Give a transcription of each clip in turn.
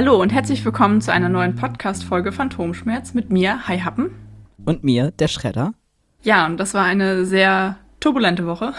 Hallo und herzlich willkommen zu einer neuen Podcast-Folge Phantomschmerz mit mir, Hi Happen. Und mir, der Schredder. Ja, und das war eine sehr turbulente Woche.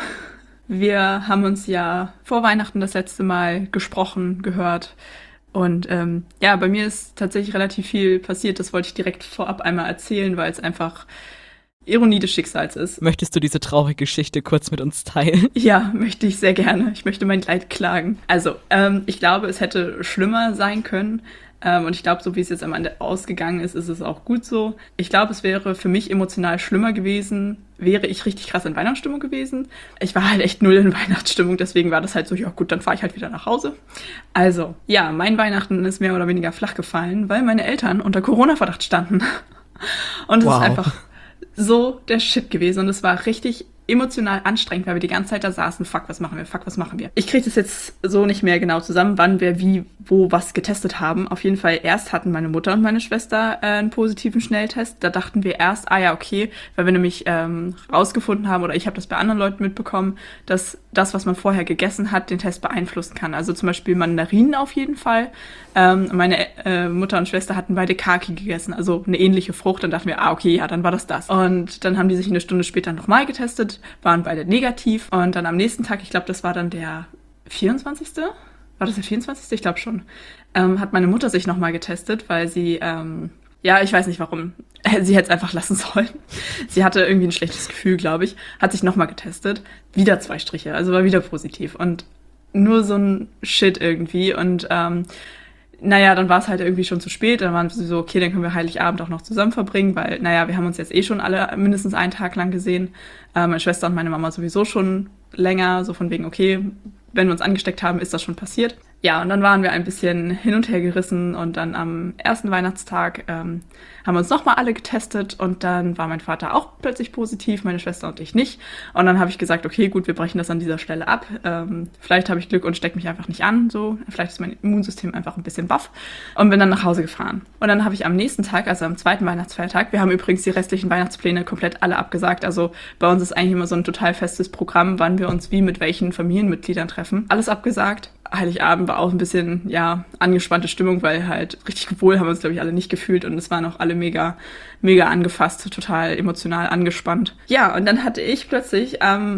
Wir haben uns ja vor Weihnachten das letzte Mal gesprochen, gehört. Und bei mir ist tatsächlich relativ viel passiert. Das wollte ich direkt vorab einmal erzählen, weil es einfach Ironie des Schicksals ist. Möchtest du diese traurige Geschichte kurz mit uns teilen? Ja, möchte ich sehr gerne. Ich möchte mein Leid klagen. Also, ich glaube, es hätte schlimmer sein können. Und ich glaube, so wie es jetzt am Ende ausgegangen ist, ist es auch gut so. Ich glaube, es wäre für mich emotional schlimmer gewesen, wäre ich richtig krass in Weihnachtsstimmung gewesen. Ich war halt echt null in Weihnachtsstimmung, deswegen war das halt so, ja gut, dann fahre ich halt wieder nach Hause. Also, ja, mein Weihnachten ist mehr oder weniger flach gefallen, weil meine Eltern unter Corona-Verdacht standen. Und es ist einfach so der Shit gewesen und es war richtig emotional anstrengend, weil wir die ganze Zeit da saßen, fuck, was machen wir? Ich kriege das jetzt so nicht mehr genau zusammen, wann wir wie, wo, was getestet haben. Auf jeden Fall erst hatten meine Mutter und meine Schwester einen positiven Schnelltest. Da dachten wir erst, okay, weil wir nämlich rausgefunden haben, oder ich habe das bei anderen Leuten mitbekommen, dass das, was man vorher gegessen hat, den Test beeinflussen kann. Also zum Beispiel Mandarinen auf jeden Fall. Meine Mutter und Schwester hatten beide Kaki gegessen, also eine ähnliche Frucht. Dann dachten wir, okay, ja, dann war das. Und dann haben die sich eine Stunde später nochmal getestet, waren beide negativ. Und dann am nächsten Tag, ich glaube, das war dann der 24. War das der 24.? Ich glaube schon. Hat meine Mutter sich nochmal getestet, weil sie, ich weiß nicht warum. Sie hätte es einfach lassen sollen. Sie hatte irgendwie ein schlechtes Gefühl, glaube ich. Hat sich nochmal getestet. Wieder 2 Striche, also war wieder positiv. Und nur so ein Shit irgendwie. Und dann war es halt irgendwie schon zu spät. Dann waren sie so, okay, dann können wir Heiligabend auch noch zusammen verbringen, weil, wir haben uns jetzt schon alle mindestens einen Tag lang gesehen. Meine Schwester und meine Mama sowieso schon länger, so von wegen, okay, wenn wir uns angesteckt haben, ist das schon passiert. Ja, und dann waren wir ein bisschen hin und her gerissen und dann am ersten Weihnachtstag haben wir uns nochmal alle getestet und dann war mein Vater auch plötzlich positiv, meine Schwester und ich nicht. Und dann habe ich gesagt, okay, gut, wir brechen das an dieser Stelle ab. Vielleicht habe ich Glück und stecke mich einfach nicht an. So, vielleicht ist mein Immunsystem einfach ein bisschen baff und bin dann nach Hause gefahren. Und dann habe ich am nächsten Tag, also am zweiten Weihnachtsfeiertag, wir haben übrigens die restlichen Weihnachtspläne komplett alle abgesagt. Also bei uns ist eigentlich immer so ein total festes Programm, wann wir uns wie mit welchen Familienmitgliedern treffen. Alles abgesagt. Heiligabend war auch ein bisschen, angespannte Stimmung, weil halt richtig wohl haben wir uns, glaube ich, alle nicht gefühlt und es waren auch alle mega, mega angefasst, total emotional angespannt. Ja, und dann hatte ich plötzlich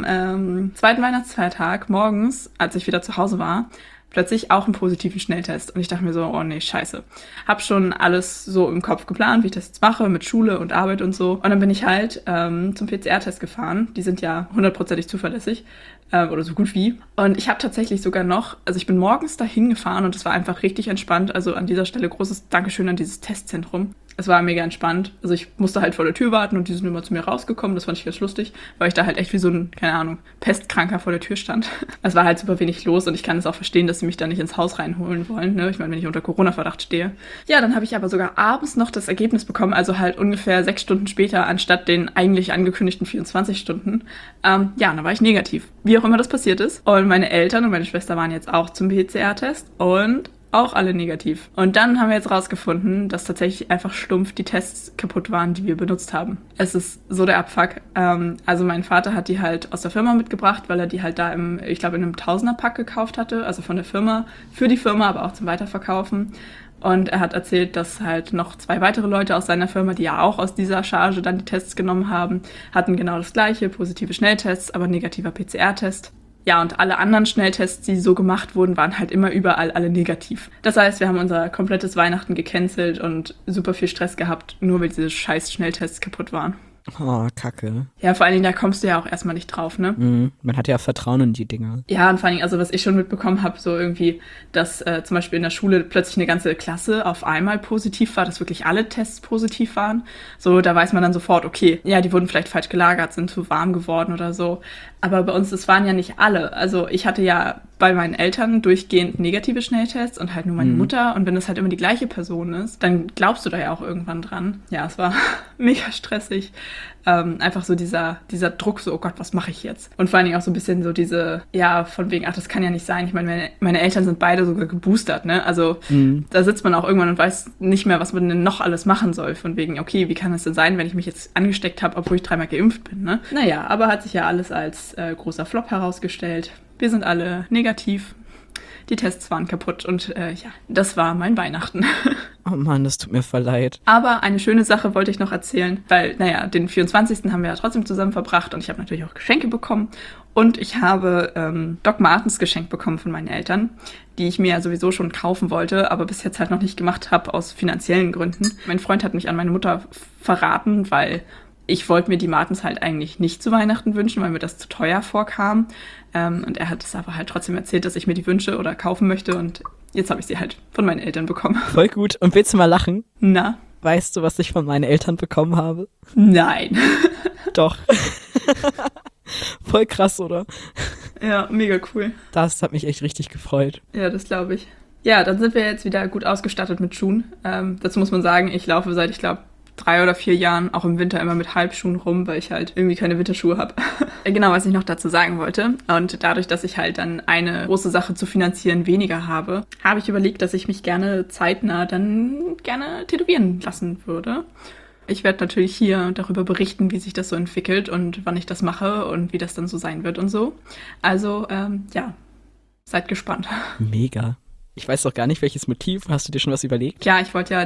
am zweiten Weihnachtsfeiertag morgens, als ich wieder zu Hause war, plötzlich auch einen positiven Schnelltest. Und ich dachte mir so, oh nee, scheiße. Hab schon alles so im Kopf geplant, wie ich das jetzt mache, mit Schule und Arbeit und so. Und dann bin ich halt zum PCR-Test gefahren. Die sind ja 100%ig zuverlässig. Oder so gut wie. Und ich habe tatsächlich sogar noch, also ich bin morgens dahin gefahren und es war einfach richtig entspannt. Also an dieser Stelle großes Dankeschön an dieses Testzentrum. Es war mega entspannt. Also ich musste halt vor der Tür warten und die sind immer zu mir rausgekommen. Das fand ich ganz lustig, weil ich da halt echt wie so ein, keine Ahnung, Pestkranker vor der Tür stand. Es war halt super wenig los und ich kann es auch verstehen, dass sie mich da nicht ins Haus reinholen wollen. Ne? Ich meine, wenn ich unter Corona-Verdacht stehe. Ja, dann habe ich aber sogar abends noch das Ergebnis bekommen, also halt ungefähr 6 Stunden später, anstatt den eigentlich angekündigten 24 Stunden. Dann war ich negativ. Wie auch immer das passiert ist. Und meine Eltern und meine Schwester waren jetzt auch zum PCR-Test und auch alle negativ. Und dann haben wir jetzt rausgefunden, dass tatsächlich einfach stumpf die Tests kaputt waren, die wir benutzt haben. Es ist so der Abfuck. Also mein Vater hat die halt aus der Firma mitgebracht, weil er die halt da in einem Tausender-Pack gekauft hatte. Also von der Firma, für die Firma, aber auch zum Weiterverkaufen. Und er hat erzählt, dass halt noch 2 weitere Leute aus seiner Firma, die ja auch aus dieser Charge dann die Tests genommen haben, hatten genau das gleiche, positive Schnelltests, aber negativer PCR-Test. Ja, und alle anderen Schnelltests, die so gemacht wurden, waren halt immer überall alle negativ. Das heißt, wir haben unser komplettes Weihnachten gecancelt und super viel Stress gehabt, nur weil diese scheiß Schnelltests kaputt waren. Oh, Kacke. Ja, vor allen Dingen, da kommst du ja auch erstmal nicht drauf, ne? Man hat ja Vertrauen in die Dinger. Ja, und vor allen Dingen, also was ich schon mitbekommen habe, so irgendwie, dass zum Beispiel in der Schule plötzlich eine ganze Klasse auf einmal positiv war, dass wirklich alle Tests positiv waren. So, da weiß man dann sofort, okay, ja, die wurden vielleicht falsch gelagert, sind zu warm geworden oder so. Aber bei uns, das waren ja nicht alle. Also ich hatte ja bei meinen Eltern durchgehend negative Schnelltests und halt nur meine Mutter. Und wenn das halt immer die gleiche Person ist, dann glaubst du da ja auch irgendwann dran. Ja, es war mega stressig. Einfach so dieser Druck, so, oh Gott, was mache ich jetzt? Und vor allen Dingen auch so ein bisschen so diese, ja, von wegen, ach, das kann ja nicht sein. Ich meine, meine Eltern sind beide sogar geboostert, ne? Also da sitzt man auch irgendwann und weiß nicht mehr, was man denn noch alles machen soll. Von wegen, okay, wie kann es denn sein, wenn ich mich jetzt angesteckt habe, obwohl ich 3-mal geimpft bin, ne? Naja, aber hat sich ja alles als großer Flop herausgestellt. Wir sind alle negativ. die Tests waren kaputt und ja, das war mein Weihnachten. Oh Mann, das tut mir voll leid. Aber eine schöne Sache wollte ich noch erzählen, weil, naja, den 24. haben wir ja trotzdem zusammen verbracht und ich habe natürlich auch Geschenke bekommen. Und ich habe Doc Martens geschenkt bekommen von meinen Eltern, die ich mir ja sowieso schon kaufen wollte, aber bis jetzt halt noch nicht gemacht habe aus finanziellen Gründen. Mein Freund hat mich an meine Mutter verraten, weil ich wollte mir die Martens halt eigentlich nicht zu Weihnachten wünschen, weil mir das zu teuer vorkam. Und er hat es aber halt trotzdem erzählt, dass ich mir die wünsche oder kaufen möchte. Und jetzt habe ich sie halt von meinen Eltern bekommen. Voll gut. Und willst du mal lachen? Na? Weißt du, was ich von meinen Eltern bekommen habe? Nein. Doch. Voll krass, oder? Ja, mega cool. Das hat mich echt richtig gefreut. Ja, das glaube ich. Ja, dann sind wir jetzt wieder gut ausgestattet mit Schuhen. Dazu muss man sagen, ich laufe seit, ich glaube, 3 oder 4 Jahren auch im Winter immer mit Halbschuhen rum, weil ich halt irgendwie keine Winterschuhe habe. Genau, was ich noch dazu sagen wollte. Und dadurch, dass ich halt dann eine große Sache zu finanzieren weniger habe, habe ich überlegt, dass ich mich gerne zeitnah dann gerne tätowieren lassen würde. Ich werde natürlich hier darüber berichten, wie sich das so entwickelt und wann ich das mache und wie das dann so sein wird und so. Also, ja, seid gespannt. Mega. Ich weiß doch gar nicht, welches Motiv. Hast du dir schon was überlegt? Ja, ich wollte ja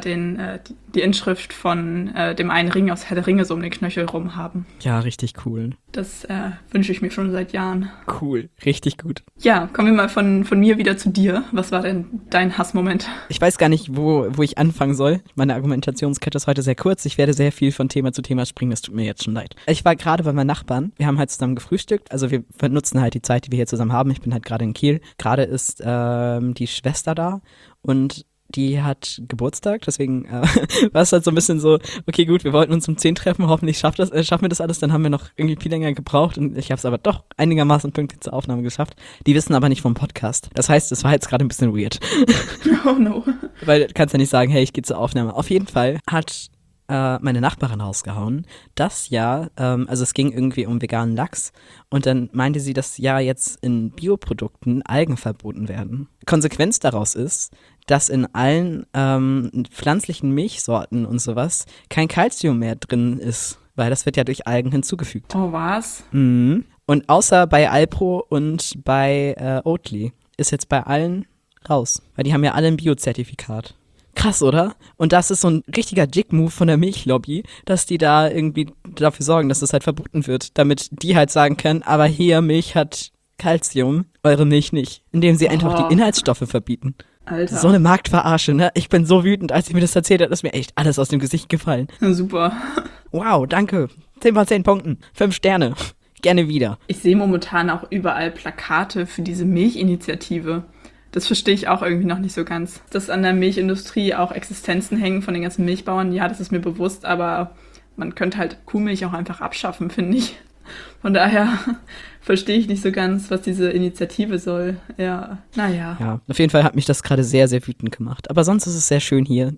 die Inschrift von dem einen Ring aus Herr der Ringe so um den Knöchel rum haben. Ja, richtig cool. Das wünsche ich mir schon seit Jahren. Cool, richtig gut. Ja, kommen wir mal von mir wieder zu dir. Was war denn dein Hassmoment? Ich weiß gar nicht, wo ich anfangen soll. Meine Argumentationskette ist heute sehr kurz. Ich werde sehr viel von Thema zu Thema springen. Das tut mir jetzt schon leid. Ich war gerade bei meinen Nachbarn. Wir haben halt zusammen gefrühstückt. Also wir nutzen halt die Zeit, die wir hier zusammen haben. Ich bin halt gerade in Kiel. Gerade ist die Schwester da und die hat Geburtstag, deswegen war es halt so ein bisschen so, okay gut, wir wollten uns um 10 treffen, hoffentlich schaffen wir das alles, dann haben wir noch irgendwie viel länger gebraucht und ich habe es aber doch einigermaßen pünktlich zur Aufnahme geschafft. Die wissen aber nicht vom Podcast. Das heißt, es war jetzt gerade ein bisschen weird. Oh no. Weil du kannst ja nicht sagen, hey, ich gehe zur Aufnahme. Auf jeden Fall hat meine Nachbarin rausgehauen, dass also es ging irgendwie um veganen Lachs und dann meinte sie, dass ja jetzt in Bioprodukten Algen verboten werden. Konsequenz daraus ist, dass in allen pflanzlichen Milchsorten und sowas kein Kalzium mehr drin ist, weil das wird ja durch Algen hinzugefügt. Oh, was? Mhm. Und außer bei Alpro und bei Oatly ist jetzt bei allen raus, weil die haben ja alle ein Biozertifikat. Krass, oder? Und das ist so ein richtiger Jig-Move von der Milchlobby, dass die da irgendwie dafür sorgen, dass das halt verboten wird, damit die halt sagen können, aber hier, Milch hat Kalzium, eure Milch nicht. Indem sie einfach die Inhaltsstoffe verbieten. Alter. So eine Marktverarsche, ne? Ich bin so wütend, als ich mir das erzählt habe, ist mir echt alles aus dem Gesicht gefallen. Super. Wow, danke. 10 von 10 Punkten. 5 Sterne. Gerne wieder. Ich sehe momentan auch überall Plakate für diese Milchinitiative. Das verstehe ich auch irgendwie noch nicht so ganz. Dass an der Milchindustrie auch Existenzen hängen von den ganzen Milchbauern, ja, das ist mir bewusst, aber man könnte halt Kuhmilch auch einfach abschaffen, finde ich. Von daher verstehe ich nicht so ganz, was diese Initiative soll. Ja, naja. Ja, auf jeden Fall hat mich das gerade sehr, sehr wütend gemacht. Aber sonst ist es sehr schön hier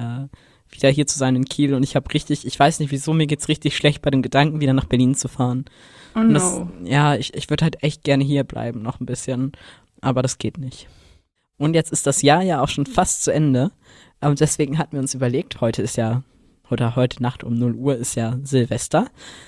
wieder hier zu sein in Kiel und ich weiß nicht wieso, mir geht's richtig schlecht bei dem Gedanken, wieder nach Berlin zu fahren. Oh no. Ich würde halt echt gerne hier bleiben, noch ein bisschen, aber das geht nicht. Und jetzt ist das Jahr ja auch schon fast zu Ende. Und deswegen hatten wir uns überlegt, heute Nacht um 0 Uhr ist ja Silvester.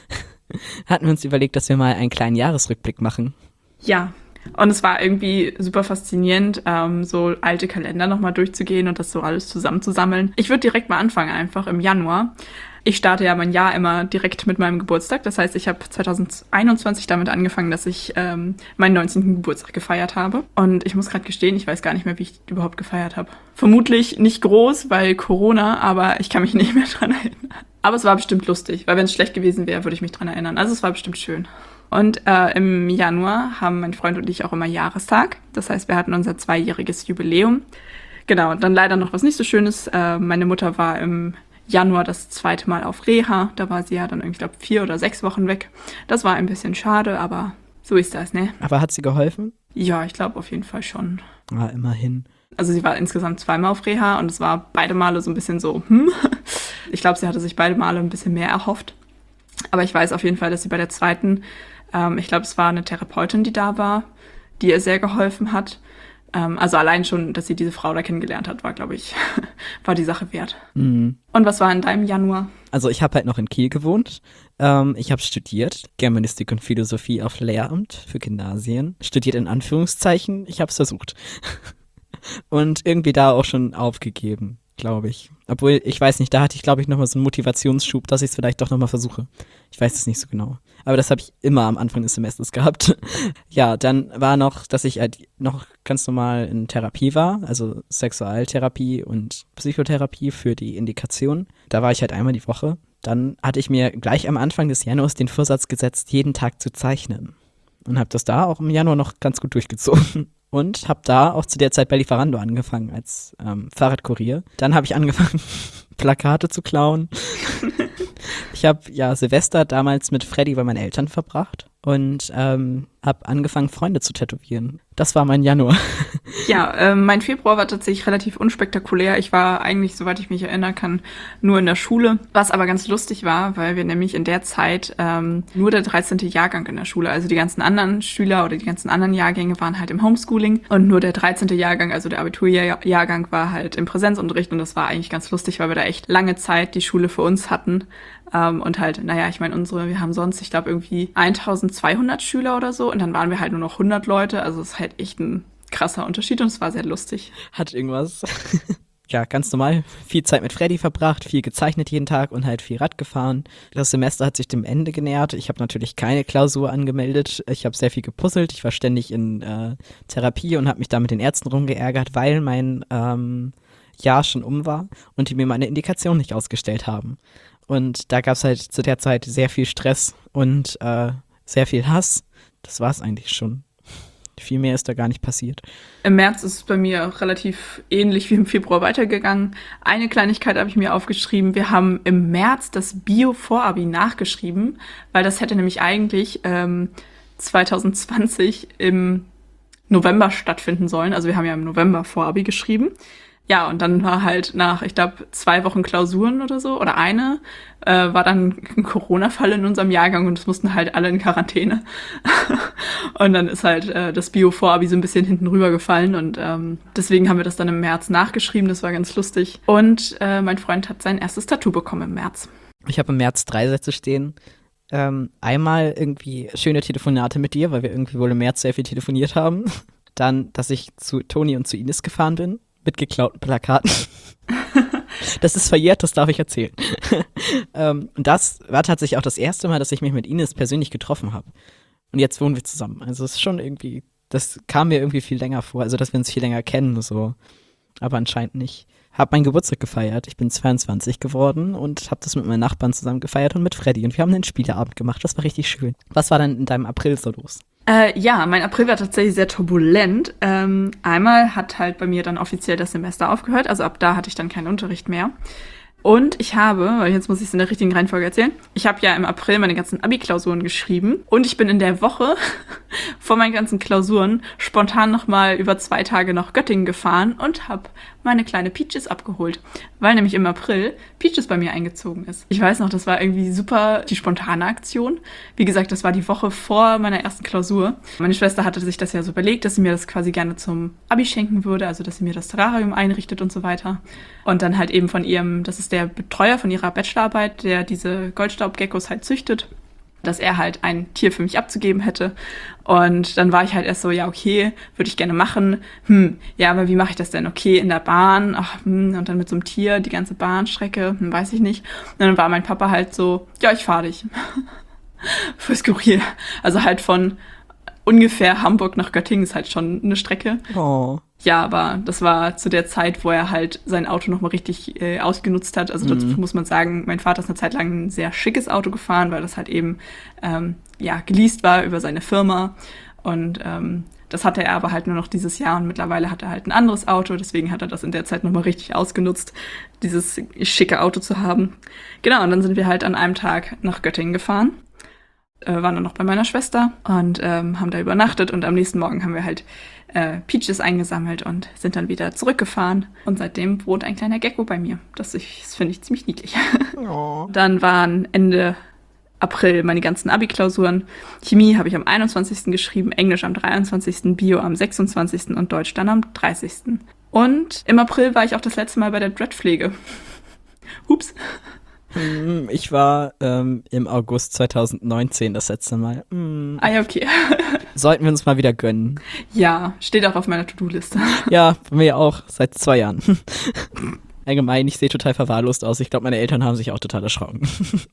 Hatten wir uns überlegt, dass wir mal einen kleinen Jahresrückblick machen. Ja, und es war irgendwie super faszinierend, so alte Kalender nochmal durchzugehen und das so alles zusammenzusammeln. Ich würde direkt mal anfangen, einfach im Januar. Ich starte ja mein Jahr immer direkt mit meinem Geburtstag. Das heißt, ich habe 2021 damit angefangen, dass ich meinen 19. Geburtstag gefeiert habe. Und ich muss gerade gestehen, ich weiß gar nicht mehr, wie ich überhaupt gefeiert habe. Vermutlich nicht groß, weil Corona, aber ich kann mich nicht mehr dran erinnern. Aber es war bestimmt lustig, weil wenn es schlecht gewesen wäre, würde ich mich dran erinnern. Also es war bestimmt schön. Und im Januar haben mein Freund und ich auch immer Jahrestag. Das heißt, wir hatten unser 2-jähriges Jubiläum. Genau, und dann leider noch was nicht so Schönes. Meine Mutter war im Januar das 2. Mal auf Reha. Da war sie ja dann, ich glaube, 4 oder 6 Wochen weg. Das war ein bisschen schade, aber so ist das, ne? Aber hat sie geholfen? Ja, ich glaube auf jeden Fall schon. Ah, immerhin. Also sie war insgesamt 2 Mal auf Reha und es war beide Male so ein bisschen so, Ich glaube, sie hatte sich beide Male ein bisschen mehr erhofft. Aber ich weiß auf jeden Fall, dass sie bei der zweiten, ich glaube, es war eine Therapeutin, die da war, die ihr sehr geholfen hat. Also allein schon, dass sie diese Frau da kennengelernt hat, war, glaube ich, war die Sache wert. Mhm. Und was war in deinem Januar? Also ich habe halt noch in Kiel gewohnt. Ich habe studiert, Germanistik und Philosophie auf Lehramt für Gymnasien. Studiert in Anführungszeichen, ich habe es versucht. Und irgendwie da auch schon aufgegeben, glaube ich. Obwohl, ich weiß nicht, da hatte ich, glaube ich, nochmal so einen Motivationsschub, dass ich es vielleicht doch nochmal versuche. Ich weiß es nicht so genau. Aber das habe ich immer am Anfang des Semesters gehabt. Ja, dann war noch, dass ich halt noch ganz normal in Therapie war, also Sexualtherapie und Psychotherapie für die Indikation. Da war ich halt einmal die Woche. Dann hatte ich mir gleich am Anfang des Januars den Vorsatz gesetzt, jeden Tag zu zeichnen. Und habe das da auch im Januar noch ganz gut durchgezogen. Und habe da auch zu der Zeit bei Lieferando angefangen als Fahrradkurier. Dann habe ich angefangen, Plakate zu klauen. Ich habe ja Silvester damals mit Freddy bei meinen Eltern verbracht und habe angefangen, Freunde zu tätowieren. Das war mein Januar. Ja, mein Februar war tatsächlich relativ unspektakulär. Ich war eigentlich, soweit ich mich erinnern kann, nur in der Schule. Was aber ganz lustig war, weil wir nämlich in der Zeit nur der 13. Jahrgang in der Schule, also die ganzen anderen Schüler oder die ganzen anderen Jahrgänge waren halt im Homeschooling und nur der 13. Jahrgang, also der Abiturjahrgang, war halt im Präsenzunterricht und das war eigentlich ganz lustig, weil wir da echt lange Zeit die Schule für uns hatten. Und halt, naja, ich meine, wir haben sonst, ich glaube, irgendwie 1200 Schüler oder so und dann waren wir halt nur noch 100 Leute, also es ist halt echt ein krasser Unterschied und es war sehr lustig. Hat irgendwas. Ja, ganz normal. Viel Zeit mit Freddy verbracht, viel gezeichnet jeden Tag und halt viel Rad gefahren. Das Semester hat sich dem Ende genähert. Ich habe natürlich keine Klausur angemeldet. Ich habe sehr viel gepuzzelt. Ich war ständig in Therapie und habe mich da mit den Ärzten rumgeärgert, weil mein Jahr schon war und die mir meine Indikation nicht ausgestellt haben. Und da gab es halt zu der Zeit sehr viel Stress und sehr viel Hass. Das war es eigentlich schon. Viel mehr ist da gar nicht passiert. Im März ist es bei mir relativ ähnlich wie im Februar weitergegangen. Eine Kleinigkeit habe ich mir aufgeschrieben. Wir haben im März das Bio-Vorabi nachgeschrieben, weil das hätte nämlich eigentlich 2020 im November stattfinden sollen. Also wir haben ja im November Vorabi geschrieben. Ja, und dann war halt nach, ich glaube, 2 Wochen Klausuren oder so, oder eine, war dann ein Corona-Fall in unserem Jahrgang und es mussten halt alle in Quarantäne. Und dann ist halt das Bio-Vorabi so ein bisschen hinten rübergefallen und deswegen haben wir das dann im März nachgeschrieben, das war ganz lustig. Und mein Freund hat sein erstes Tattoo bekommen im März. Ich habe im März 3 Sätze stehen. Einmal irgendwie schöne Telefonate mit dir, weil wir irgendwie wohl im März sehr viel telefoniert haben. Dann, dass ich zu Toni und zu Ines gefahren bin. Mit geklauten Plakaten. Das ist verjährt, das darf ich erzählen. Und das war tatsächlich auch das erste Mal, dass ich mich mit Ines persönlich getroffen habe. Und jetzt wohnen wir zusammen. Also es ist schon irgendwie, das kam mir irgendwie viel länger vor, also dass wir uns viel länger kennen, so. Aber anscheinend nicht. Hab meinen Geburtstag gefeiert, ich bin 22 geworden und hab das mit meinen Nachbarn zusammen gefeiert und mit Freddy. Und wir haben einen Spieleabend gemacht, das war richtig schön. Was war dann in deinem April so los? Ja, mein April war tatsächlich sehr turbulent. Einmal hat halt bei mir dann offiziell das Semester aufgehört, also ab da hatte ich dann keinen Unterricht mehr. Und ich habe, weil jetzt muss ich es in der richtigen Reihenfolge erzählen, ich habe ja im April meine ganzen Abi-Klausuren geschrieben und ich bin in der Woche vor meinen ganzen Klausuren spontan nochmal über 2 Tage nach Göttingen gefahren und habe meine kleine Peaches abgeholt, weil nämlich im April Peaches bei mir eingezogen ist. Ich weiß noch, das war irgendwie super die spontane Aktion. Wie gesagt, das war die Woche vor meiner ersten Klausur. Meine Schwester hatte sich das ja so überlegt, dass sie mir das quasi gerne zum Abi schenken würde, also dass sie mir das Terrarium einrichtet und so weiter. Und dann halt eben von ihrem, das ist der Betreuer von ihrer Bachelorarbeit, der diese Goldstaubgeckos halt züchtet, dass er halt ein Tier für mich abzugeben hätte. Und dann war ich halt erst so, ja, okay, würde ich gerne machen. Ja, aber wie mache ich das denn? Okay, in der Bahn, und dann mit so einem Tier, die ganze Bahnstrecke, weiß ich nicht. Und dann war mein Papa halt so, ja, ich fahre dich. Voll skurril. Also halt von ungefähr Hamburg nach Göttingen ist halt schon eine Strecke. Oh. Ja, aber das war zu der Zeit, wo er halt sein Auto nochmal richtig ausgenutzt hat. Also dazu muss man sagen, mein Vater ist eine Zeit lang ein sehr schickes Auto gefahren, weil das halt eben geleast war über seine Firma. Und das hatte er aber halt nur noch dieses Jahr und mittlerweile hat er halt ein anderes Auto. Deswegen hat er das in der Zeit nochmal richtig ausgenutzt, dieses schicke Auto zu haben. Genau, und dann sind wir halt an einem Tag nach Göttingen gefahren. Waren dann noch bei meiner Schwester und haben da übernachtet und am nächsten Morgen haben wir halt Peaches eingesammelt und sind dann wieder zurückgefahren und seitdem wohnt ein kleiner Gecko bei mir. Das finde ich ziemlich niedlich. Oh. Dann waren Ende April meine ganzen Abi-Klausuren. Chemie habe ich am 21. geschrieben, Englisch am 23., Bio am 26. und Deutsch dann am 30. Und im April war ich auch das letzte Mal bei der Dreadpflege. Hups. Ich war im August 2019 das letzte Mal. Ah ja, okay. Sollten wir uns mal wieder gönnen. Ja, steht auch auf meiner To-Do-Liste. Ja, bei mir auch, seit 2 Jahren. Allgemein, ich sehe total verwahrlost aus. Ich glaube, meine Eltern haben sich auch total erschrocken.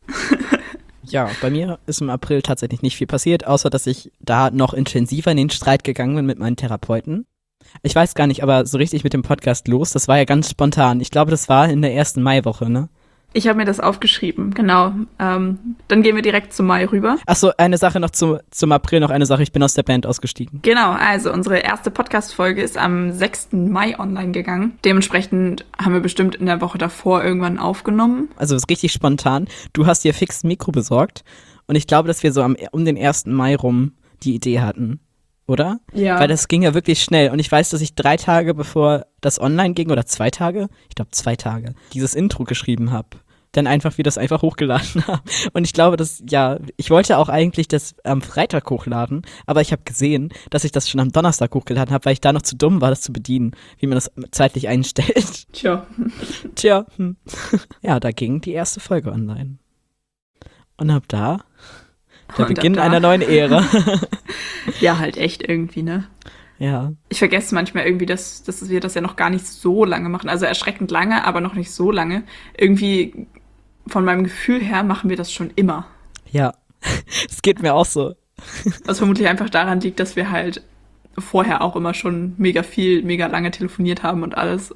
Ja, bei mir ist im April tatsächlich nicht viel passiert, außer dass ich da noch intensiver in den Streit gegangen bin mit meinen Therapeuten. Ich weiß gar nicht, aber so richtig mit dem Podcast los, das war ja ganz spontan. Ich glaube, das war in der ersten Maiwoche, ne? Ich habe mir das aufgeschrieben, genau. Dann gehen wir direkt zum Mai rüber. Achso, eine Sache noch zum April, noch eine Sache, ich bin aus der Band ausgestiegen. Genau, also unsere erste Podcast-Folge ist am 6. Mai online gegangen. Dementsprechend haben wir bestimmt in der Woche davor irgendwann aufgenommen. Also das ist richtig spontan. Du hast dir fix ein Mikro besorgt und ich glaube, dass wir so um den 1. Mai rum die Idee hatten. Oder? Ja. Weil das ging ja wirklich schnell. Und ich weiß, dass ich 3 Tage, bevor das online ging, oder 2 Tage, ich glaube 2 Tage, dieses Intro geschrieben habe. Dann wir das einfach hochgeladen haben. Und ich glaube, ich wollte auch eigentlich das am Freitag hochladen, aber ich habe gesehen, dass ich das schon am Donnerstag hochgeladen habe, weil ich da noch zu dumm war, das zu bedienen, wie man das zeitlich einstellt. Tja. Ja, da ging die erste Folge online. Und ab da, der Und Beginn ab da. einer neuen Ära. Ja, halt echt irgendwie, ne? Ja. Ich vergesse manchmal irgendwie, dass wir das ja noch gar nicht so lange machen. Also erschreckend lange, aber noch nicht so lange. Irgendwie von meinem Gefühl her machen wir das schon immer. Ja, es geht mir auch so. Was vermutlich einfach daran liegt, dass wir halt vorher auch immer schon mega viel, mega lange telefoniert haben und alles.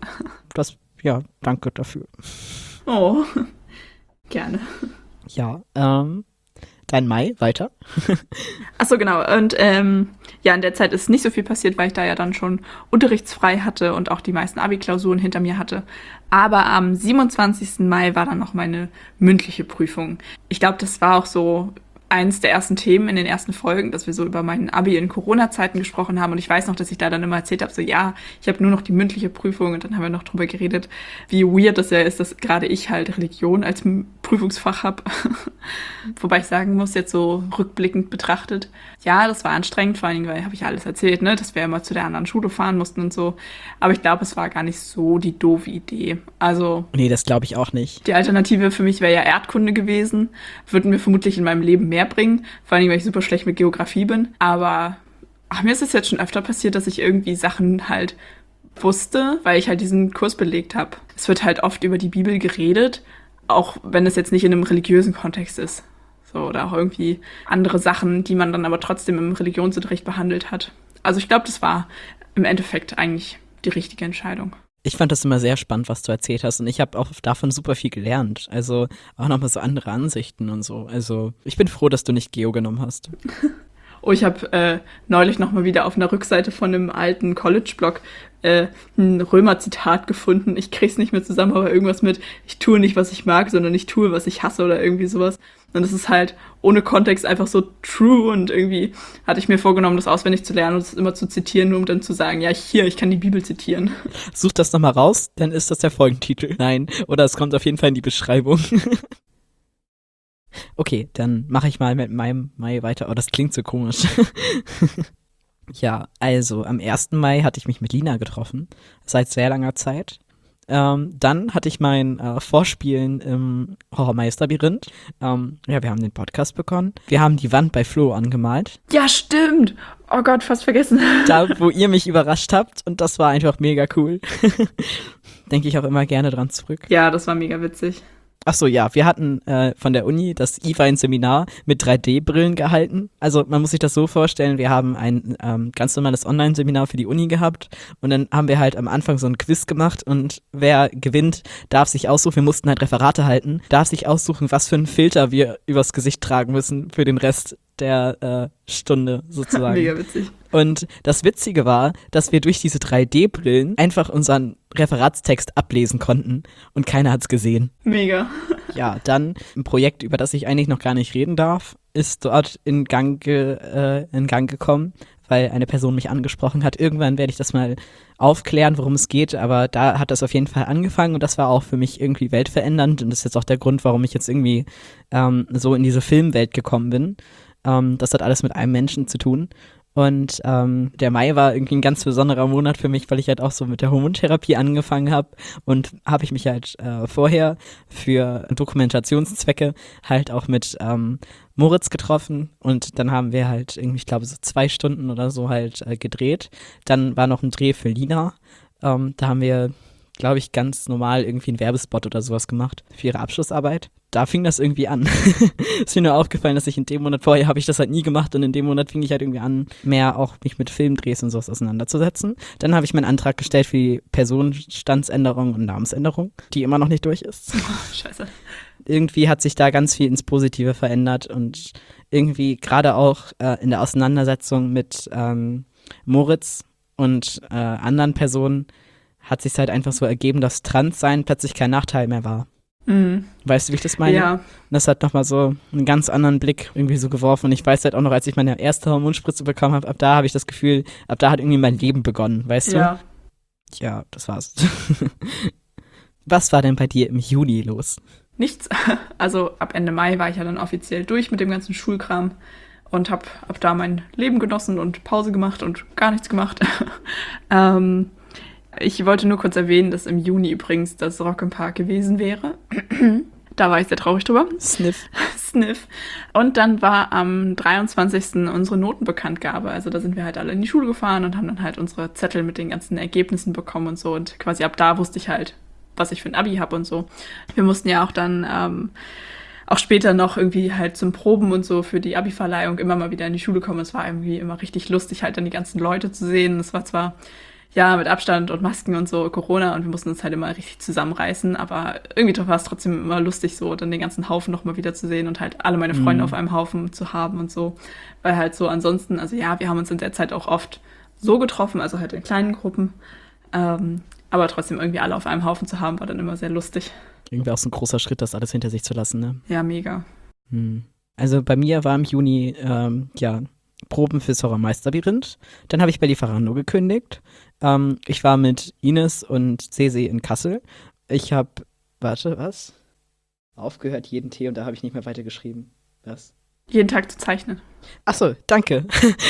Danke dafür. Oh, gerne. Ja, dein Mai, weiter? Achso, genau. Und ja, in der Zeit ist nicht so viel passiert, weil ich da ja dann schon unterrichtsfrei hatte und auch die meisten Abi-Klausuren hinter mir hatte. Aber am 27. Mai war dann noch meine mündliche Prüfung. Ich glaube, das war auch so eins der ersten Themen in den ersten Folgen, dass wir so über meinen Abi in Corona-Zeiten gesprochen haben. Und ich weiß noch, dass ich da dann immer erzählt habe, so ja, ich habe nur noch die mündliche Prüfung. Und dann haben wir noch drüber geredet, wie weird das ja ist, dass gerade ich halt Religion als Prüfungsfach habe. Wobei ich sagen muss, jetzt so rückblickend betrachtet, ja, das war anstrengend, vor allen Dingen, weil habe ich alles erzählt, ne, dass wir immer zu der anderen Schule fahren mussten und so. Aber ich glaube, es war gar nicht so die doofe Idee. Also Nee, das glaube ich auch nicht. die Alternative für mich wäre ja Erdkunde gewesen. Würden mir vermutlich in meinem Leben mehr bringen. Vor allem, weil ich super schlecht mit Geografie bin. Aber mir ist es jetzt schon öfter passiert, dass ich irgendwie Sachen halt wusste, weil ich halt diesen Kurs belegt habe. Es wird halt oft über die Bibel geredet, auch wenn es jetzt nicht in einem religiösen Kontext ist. So, oder auch irgendwie andere Sachen, die man dann aber trotzdem im Religionsunterricht behandelt hat. Also ich glaube, das war im Endeffekt eigentlich die richtige Entscheidung. Ich fand das immer sehr spannend, was du erzählt hast und ich habe auch davon super viel gelernt. Also auch nochmal so andere Ansichten und so. Also ich bin froh, dass du nicht Geo genommen hast. Oh, ich habe neulich nochmal wieder auf einer Rückseite von einem alten College-Blog ein Römer-Zitat gefunden. Ich krieg's nicht mehr zusammen, aber irgendwas mit, ich tue nicht, was ich mag, sondern ich tue, was ich hasse oder irgendwie sowas. Und das ist halt ohne Kontext einfach so true und irgendwie hatte ich mir vorgenommen, das auswendig zu lernen und es immer zu zitieren, nur um dann zu sagen, ja, hier, ich kann die Bibel zitieren. Such das nochmal raus, dann ist das der Folgentitel. Nein, oder es kommt auf jeden Fall in die Beschreibung. Okay, dann mache ich mal mit meinem Mai weiter. Oh, das klingt so komisch. Ja, also am 1. Mai hatte ich mich mit Lina getroffen, seit sehr langer Zeit. Dann hatte ich mein Vorspielen im Horrormeisterlabyrinth. Ja, wir haben den Podcast begonnen. Wir haben die Wand bei Flo angemalt. Ja, stimmt. Oh Gott, fast vergessen. Da, wo ihr mich überrascht habt. Und das war einfach mega cool. Denke ich auch immer gerne dran zurück. Ja, das war mega witzig. Ach so, ja, wir hatten von der Uni das E-Wein-Seminar mit 3D-Brillen gehalten. Also man muss sich das so vorstellen, wir haben ein ganz normales Online-Seminar für die Uni gehabt und dann haben wir halt am Anfang so ein Quiz gemacht und wer gewinnt, darf sich aussuchen, wir mussten halt Referate halten, darf sich aussuchen, was für einen Filter wir übers Gesicht tragen müssen für den Rest der Stunde sozusagen. Mega witzig. Und das Witzige war, dass wir durch diese 3D-Brillen einfach unseren Referatstext ablesen konnten und keiner hat's gesehen. Mega. Ja, dann ein Projekt, über das ich eigentlich noch gar nicht reden darf, ist dort in Gang gekommen, weil eine Person mich angesprochen hat. Irgendwann werde ich das mal aufklären, worum es geht, aber da hat das auf jeden Fall angefangen und das war auch für mich irgendwie weltverändernd und das ist jetzt auch der Grund, warum ich jetzt irgendwie so in diese Filmwelt gekommen bin. Das hat alles mit einem Menschen zu tun. Und der Mai war irgendwie ein ganz besonderer Monat für mich, weil ich halt auch so mit der Hormontherapie angefangen habe und habe ich mich halt vorher für Dokumentationszwecke halt auch mit Moritz getroffen und dann haben wir halt irgendwie, ich glaube so 2 Stunden oder so halt gedreht. Dann war noch ein Dreh für Lina, da haben wir, glaube ich, ganz normal irgendwie einen Werbespot oder sowas gemacht für ihre Abschlussarbeit. Da fing das irgendwie an. Ist mir nur aufgefallen, dass ich in dem Monat vorher habe ich das halt nie gemacht und in dem Monat fing ich halt irgendwie an, mehr auch mich mit Filmdrehs und sowas auseinanderzusetzen. Dann habe ich meinen Antrag gestellt für die Personenstandsänderung und Namensänderung, die immer noch nicht durch ist. Oh, scheiße. Irgendwie hat sich da ganz viel ins Positive verändert und irgendwie gerade auch in der Auseinandersetzung mit Moritz und anderen Personen hat sich halt einfach so ergeben, dass Transsein plötzlich kein Nachteil mehr war. Mhm. Weißt du, wie ich das meine? Ja. Und das hat nochmal so einen ganz anderen Blick irgendwie so geworfen. Und ich weiß halt auch noch, als ich meine erste Hormonspritze bekommen habe, ab da habe ich das Gefühl, ab da hat irgendwie mein Leben begonnen, weißt du? Ja. Ja, das war's. Was war denn bei dir im Juni los? Nichts. Also ab Ende Mai war ich ja dann offiziell durch mit dem ganzen Schulkram und habe ab da mein Leben genossen und Pause gemacht und gar nichts gemacht. Ich wollte nur kurz erwähnen, dass im Juni übrigens das Rock im Park gewesen wäre. Da war ich sehr traurig drüber. Sniff. Sniff. Und dann war am 23. unsere Notenbekanntgabe. Also da sind wir halt alle in die Schule gefahren und haben dann halt unsere Zettel mit den ganzen Ergebnissen bekommen und so. Und quasi ab da wusste ich halt, was ich für ein Abi habe und so. Wir mussten ja auch dann auch später noch irgendwie halt zum Proben und so für die Abi-Verleihung immer mal wieder in die Schule kommen. Es war irgendwie immer richtig lustig, halt dann die ganzen Leute zu sehen. Es war zwar ja, mit Abstand und Masken und so, Corona und wir mussten uns halt immer richtig zusammenreißen, aber irgendwie war es trotzdem immer lustig, so dann den ganzen Haufen nochmal wieder zu sehen und halt alle meine Freunde auf einem Haufen zu haben und so, weil halt so ansonsten, also ja, wir haben uns in der Zeit auch oft so getroffen, also halt in kleinen Gruppen, aber trotzdem irgendwie alle auf einem Haufen zu haben, war dann immer sehr lustig. Irgendwie auch so ein großer Schritt, das alles hinter sich zu lassen, ne? Ja, mega. Also bei mir war im Juni, Proben fürs Horror-Meisterlabyrinth. Dann habe ich bei Lieferando gekündigt. Ich war mit Ines und Sesi in Kassel. Ich habe, was? Aufgehört jeden Tee und da habe ich nicht mehr weitergeschrieben. Was? Jeden Tag zu zeichnen. Ach so, danke.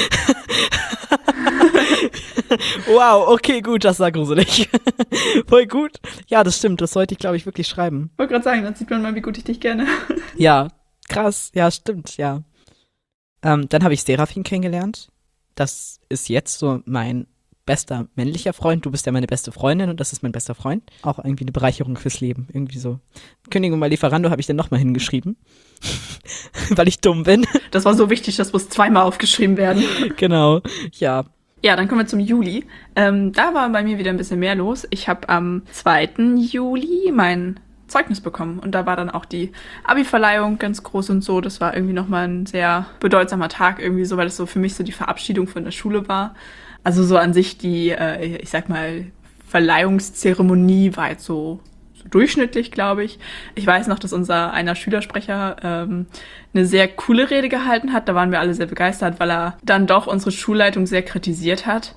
Wow, okay, gut, das war gruselig. Voll gut. Ja, das stimmt, das sollte ich, glaube ich, wirklich schreiben. Ich wollte gerade sagen, dann sieht man mal, wie gut ich dich kenne. Ja, krass, ja, stimmt, ja. Dann habe ich Serafin kennengelernt. Das ist jetzt so mein bester männlicher Freund. Du bist ja meine beste Freundin und das ist mein bester Freund. Auch irgendwie eine Bereicherung fürs Leben. Irgendwie so. Kündigung bei Lieferando habe ich dann nochmal hingeschrieben. Weil ich dumm bin. Das war so wichtig, das muss 2-mal aufgeschrieben werden. Genau, ja. Ja, dann kommen wir zum Juli. Da war bei mir wieder ein bisschen mehr los. Ich habe am 2. Juli mein Zeugnis bekommen. Und da war dann auch die Abi-Verleihung ganz groß und so. Das war irgendwie nochmal ein sehr bedeutsamer Tag irgendwie so, weil es so für mich so die Verabschiedung von der Schule war. Also so an sich die, ich sag mal, Verleihungszeremonie war jetzt so durchschnittlich, glaube ich. Ich weiß noch, dass unser einer Schülersprecher eine sehr coole Rede gehalten hat. Da waren wir alle sehr begeistert, weil er dann doch unsere Schulleitung sehr kritisiert hat.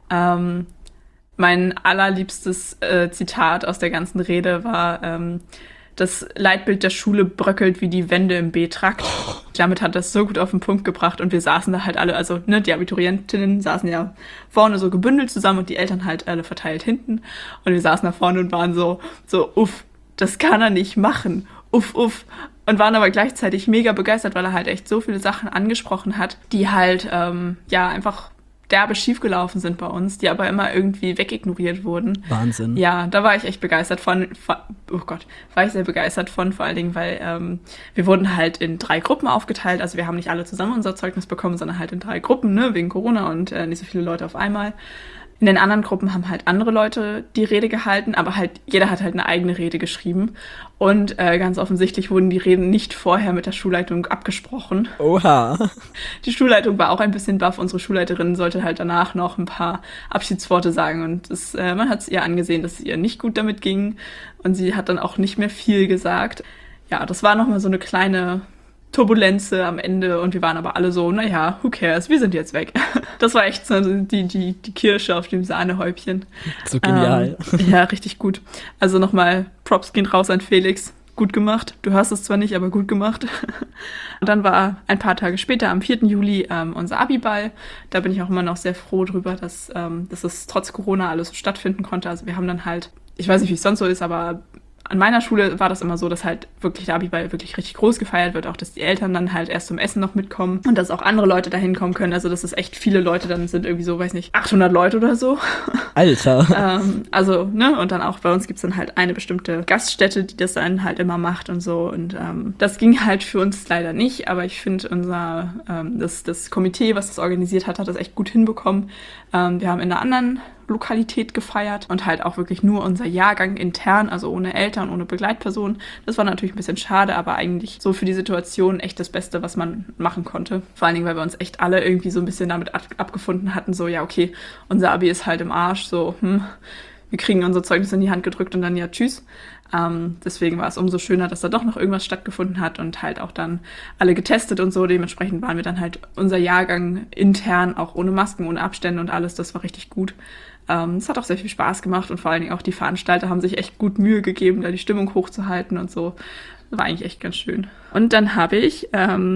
Mein allerliebstes Zitat aus der ganzen Rede war, das Leitbild der Schule bröckelt wie die Wände im B-Trakt. Damit hat das so gut auf den Punkt gebracht und wir saßen da halt alle, also ne, die Abiturientinnen saßen ja vorne so gebündelt zusammen und die Eltern halt alle verteilt hinten und wir saßen da vorne und waren so, uff, das kann er nicht machen, uff. Und waren aber gleichzeitig mega begeistert, weil er halt echt so viele Sachen angesprochen hat, die halt, einfach derbe schiefgelaufen sind bei uns, die aber immer irgendwie wegignoriert wurden. Wahnsinn. Ja, da war ich echt begeistert von, war ich sehr begeistert von, vor allen Dingen, weil wir wurden halt in 3 Gruppen aufgeteilt, also wir haben nicht alle zusammen unser Zeugnis bekommen, sondern halt in 3 Gruppen, ne, wegen Corona und nicht so viele Leute auf einmal. In den anderen Gruppen haben halt andere Leute die Rede gehalten, aber halt jeder hat halt eine eigene Rede geschrieben. Und ganz offensichtlich wurden die Reden nicht vorher mit der Schulleitung abgesprochen. Oha. Die Schulleitung war auch ein bisschen baff. Unsere Schulleiterin sollte halt danach noch ein paar Abschiedsworte sagen. Und man hat es ihr angesehen, dass es ihr nicht gut damit ging. Und sie hat dann auch nicht mehr viel gesagt. Ja, das war nochmal so eine kleine Turbulenze am Ende und wir waren aber alle so, naja, who cares, wir sind jetzt weg. Das war echt so die Kirsche auf dem Sahnehäubchen. So genial. Ja, richtig gut. Also nochmal Props gehen raus an Felix. Gut gemacht. Du hast es zwar nicht, aber gut gemacht. Und dann war ein paar Tage später, am 4. Juli, unser Abiball. Da bin ich auch immer noch sehr froh drüber, dass es trotz Corona alles so stattfinden konnte. Also wir haben dann halt, ich weiß nicht, wie es sonst so ist, aber an meiner Schule war das immer so, dass halt wirklich der Abiball wirklich richtig groß gefeiert wird, auch dass die Eltern dann halt erst zum Essen noch mitkommen und dass auch andere Leute da hinkommen können, also dass es echt viele Leute dann sind, irgendwie so, weiß nicht, 800 Leute oder so. Alter. Also, ne, und dann auch bei uns gibt's dann halt eine bestimmte Gaststätte, die das dann halt immer macht und so und das ging halt für uns leider nicht, aber ich finde das Komitee, was das organisiert hat das echt gut hinbekommen. Wir haben in einer anderen Lokalität gefeiert und halt auch wirklich nur unser Jahrgang intern, also ohne Eltern, ohne Begleitpersonen. Das war natürlich ein bisschen schade, aber eigentlich so für die Situation echt das Beste, was man machen konnte. Vor allen Dingen, weil wir uns echt alle irgendwie so ein bisschen damit abgefunden hatten, so ja, okay, unser Abi ist halt im Arsch, so, wir kriegen unser Zeugnis in die Hand gedrückt und dann ja, tschüss. Deswegen war es umso schöner, dass da doch noch irgendwas stattgefunden hat und halt auch dann alle getestet und so. Dementsprechend waren wir dann halt unser Jahrgang intern, auch ohne Masken, ohne Abstände und alles. Das war richtig gut. Es hat auch sehr viel Spaß gemacht und vor allen Dingen auch die Veranstalter haben sich echt gut Mühe gegeben, da die Stimmung hochzuhalten und so. Das war eigentlich echt ganz schön. Und dann habe ich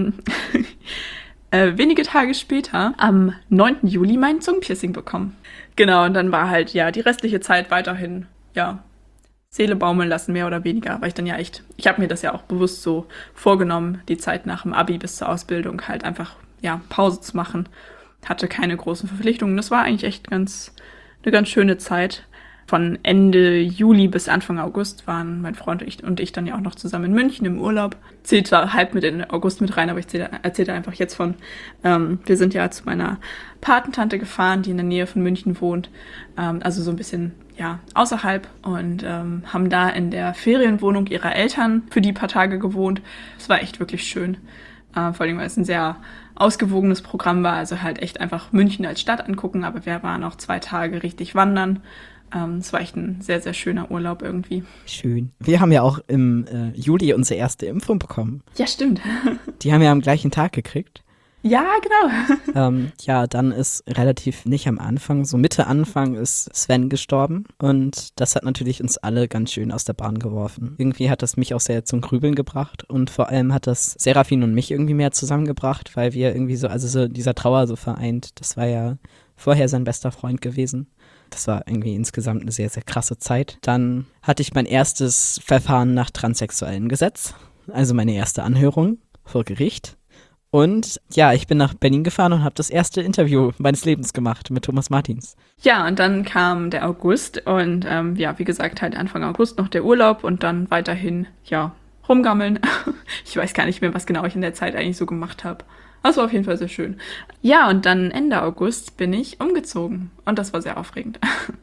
wenige Tage später, am 9. Juli, mein Zungenpiercing bekommen. Genau, und dann war halt, ja, die restliche Zeit weiterhin, ja, Seele baumeln lassen, mehr oder weniger, weil ich dann ja echt, ich habe mir das ja auch bewusst so vorgenommen, die Zeit nach dem Abi bis zur Ausbildung halt einfach, ja, Pause zu machen. Hatte keine großen Verpflichtungen. Das war eigentlich echt eine ganz schöne Zeit. Von Ende Juli bis Anfang August waren mein Freund und ich dann ja auch noch zusammen in München im Urlaub. Zählt zwar halb mit in den August mit rein, aber ich erzähle einfach jetzt von, wir sind ja zu meiner Patentante gefahren, die in der Nähe von München wohnt, also so ein bisschen, ja, außerhalb und haben da in der Ferienwohnung ihrer Eltern für die paar Tage gewohnt. Es war echt wirklich schön, vor allem, weil es ein sehr ausgewogenes Programm war, also halt echt einfach München als Stadt angucken, aber wir waren auch 2 Tage richtig wandern. Es war echt ein sehr, sehr schöner Urlaub irgendwie. Schön. Wir haben ja auch im Juli unsere erste Impfung bekommen. Ja, stimmt. Die haben wir am gleichen Tag gekriegt. Ja, genau. Ja, dann ist relativ nicht am Anfang, so Mitte Anfang ist Sven gestorben und das hat natürlich uns alle ganz schön aus der Bahn geworfen. Irgendwie hat das mich auch sehr zum Grübeln gebracht und vor allem hat das Serafin und mich irgendwie mehr zusammengebracht, weil wir irgendwie so, also so dieser Trauer so vereint, das war ja vorher sein bester Freund gewesen. Das war irgendwie insgesamt eine sehr, sehr krasse Zeit. Dann hatte ich mein erstes Verfahren nach transsexuellem Gesetz, also meine erste Anhörung vor Gericht. Und ja, ich bin nach Berlin gefahren und habe das erste Interview meines Lebens gemacht mit Thomas Martins. Ja, und dann kam der August und ja, wie gesagt, halt Anfang August noch der Urlaub und dann weiterhin, ja, rumgammeln. Ich weiß gar nicht mehr, was genau ich in der Zeit eigentlich so gemacht habe. Das war auf jeden Fall sehr schön. Ja, und dann Ende August bin ich umgezogen und das war sehr aufregend.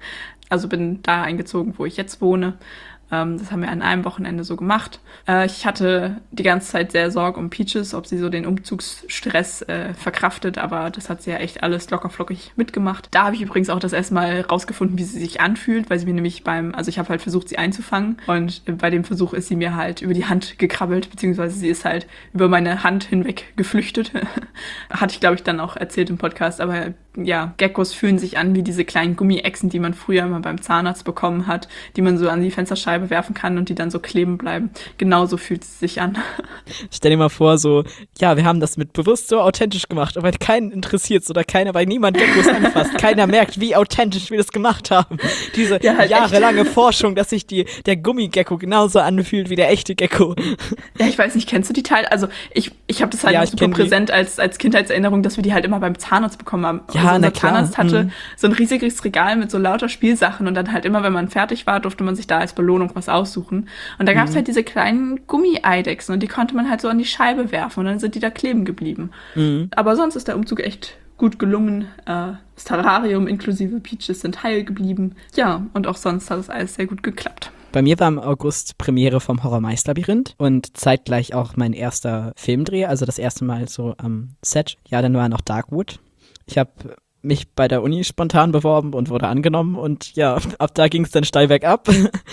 Also bin da eingezogen, wo ich jetzt wohne. Das haben wir an einem Wochenende so gemacht. Ich hatte die ganze Zeit sehr Sorge um Peaches, ob sie so den Umzugsstress verkraftet, aber das hat sie ja echt alles lockerflockig mitgemacht. Da habe ich übrigens auch das erste Mal rausgefunden, wie sie sich anfühlt, weil sie mir nämlich also ich habe halt versucht, sie einzufangen und bei dem Versuch ist sie mir halt über die Hand gekrabbelt, beziehungsweise sie ist halt über meine Hand hinweg geflüchtet. Hatte ich, glaube ich, dann auch erzählt im Podcast, aber ja, Geckos fühlen sich an wie diese kleinen Gummiechsen, die man früher immer beim Zahnarzt bekommen hat, die man so an die Fensterscheibe werfen kann und die dann so kleben bleiben. Genauso fühlt es sich an. Stell dir mal vor, so, ja, wir haben das mit bewusst so authentisch gemacht, aber keinen interessiert oder keiner, weil niemand Geckos anfasst. Keiner merkt, wie authentisch wir das gemacht haben. Diese ja, halt jahrelange Forschung, dass sich der Gummigecko genauso anfühlt wie der echte Gecko. Ja, ich weiß nicht, kennst du die Teile? Also ich habe das halt noch super präsent als Kindheitserinnerung, dass wir die halt immer beim Zahnarzt bekommen haben. Ja, also unser Zahnarzt hatte so ein riesiges Regal mit so lauter Spielsachen und dann halt immer, wenn man fertig war, durfte man sich da als Belohnung was aussuchen. Und da gab es halt diese kleinen Gummi-Eidechsen und die konnte man halt so an die Scheibe werfen und dann sind die da kleben geblieben. Aber sonst ist der Umzug echt gut gelungen. Das Terrarium inklusive Peaches sind heil geblieben. Ja, und auch sonst hat es alles sehr gut geklappt. Bei mir war im August Premiere vom Horror-Meisterlabyrinth und zeitgleich auch mein erster Filmdreh, also das erste Mal so am Set. Ja, dann war noch Darkwood. Ich habe mich bei der Uni spontan beworben und wurde angenommen und ja, ab da ging es dann steil bergab.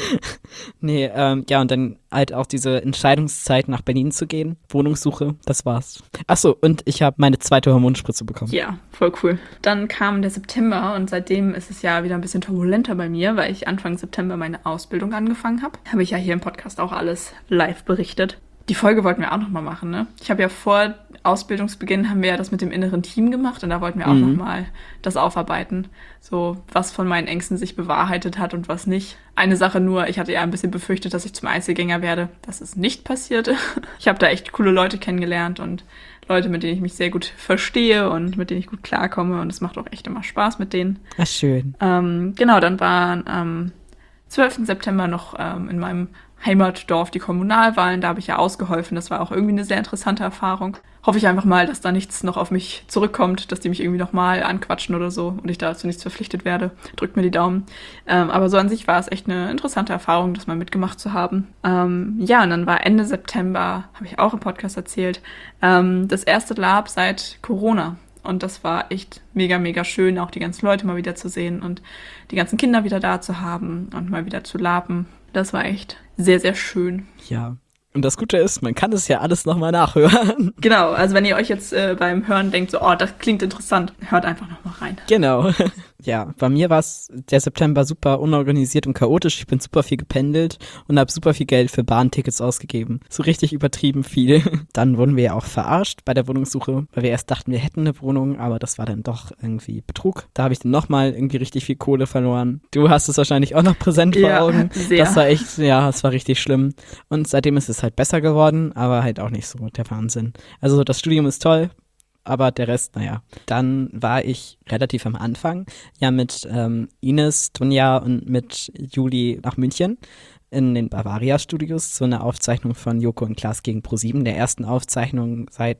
Nee, ja, und dann halt auch diese Entscheidungszeit nach Berlin zu gehen, Wohnungssuche, das war's. Achso, und ich habe meine zweite Hormonspritze bekommen. Ja, voll cool. Dann kam der September und seitdem ist es ja wieder ein bisschen turbulenter bei mir, weil ich Anfang September meine Ausbildung angefangen habe. Habe ich ja hier im Podcast auch alles live berichtet. Die Folge wollten wir auch nochmal machen, ne? Ich habe ja vor Ausbildungsbeginn haben wir ja das mit dem inneren Team gemacht und da wollten wir auch nochmal das aufarbeiten. So, was von meinen Ängsten sich bewahrheitet hat und was nicht. Eine Sache nur, ich hatte ja ein bisschen befürchtet, dass ich zum Einzelgänger werde. Das ist nicht passiert. Ich habe da echt coole Leute kennengelernt und Leute, mit denen ich mich sehr gut verstehe und mit denen ich gut klarkomme und es macht auch echt immer Spaß mit denen. Ach, schön. Genau, dann waren am 12. September noch in meinem Heimatdorf die Kommunalwahlen, da habe ich ja ausgeholfen. Das war auch irgendwie eine sehr interessante Erfahrung. Hoffe ich einfach mal, dass da nichts noch auf mich zurückkommt, dass die mich irgendwie nochmal anquatschen oder so und ich dazu nichts verpflichtet werde. Drückt mir die Daumen. Aber so an sich war es echt eine interessante Erfahrung, das mal mitgemacht zu haben. Ja, und dann war Ende September, habe ich auch im Podcast erzählt, das erste Lab seit Corona. Und das war echt mega, mega schön, auch die ganzen Leute mal wieder zu sehen und die ganzen Kinder wieder da zu haben und mal wieder zu laben. Das war echt sehr, sehr schön. Ja. Und das Gute ist, man kann es ja alles nochmal nachhören. Genau, also wenn ihr euch jetzt beim Hören denkt, so, oh, das klingt interessant, hört einfach nochmal rein. Genau. Ja, bei mir war es der September super unorganisiert und chaotisch. Ich bin super viel gependelt und habe super viel Geld für Bahntickets ausgegeben. So richtig übertrieben viel. Dann wurden wir ja auch verarscht bei der Wohnungssuche, weil wir erst dachten, wir hätten eine Wohnung, aber das war dann doch irgendwie Betrug. Da habe ich dann nochmal irgendwie richtig viel Kohle verloren. Du hast es wahrscheinlich auch noch präsent vor Augen. Sehr. Das war echt, ja, das war richtig schlimm. Und seitdem ist es halt besser geworden, aber halt auch nicht so der Wahnsinn. Also das Studium ist toll, aber der Rest, naja. Dann war ich relativ am Anfang ja mit Ines, Dunja und mit Juli nach München in den Bavaria-Studios zu einer Aufzeichnung von Joko und Klaas gegen ProSieben, der ersten Aufzeichnung seit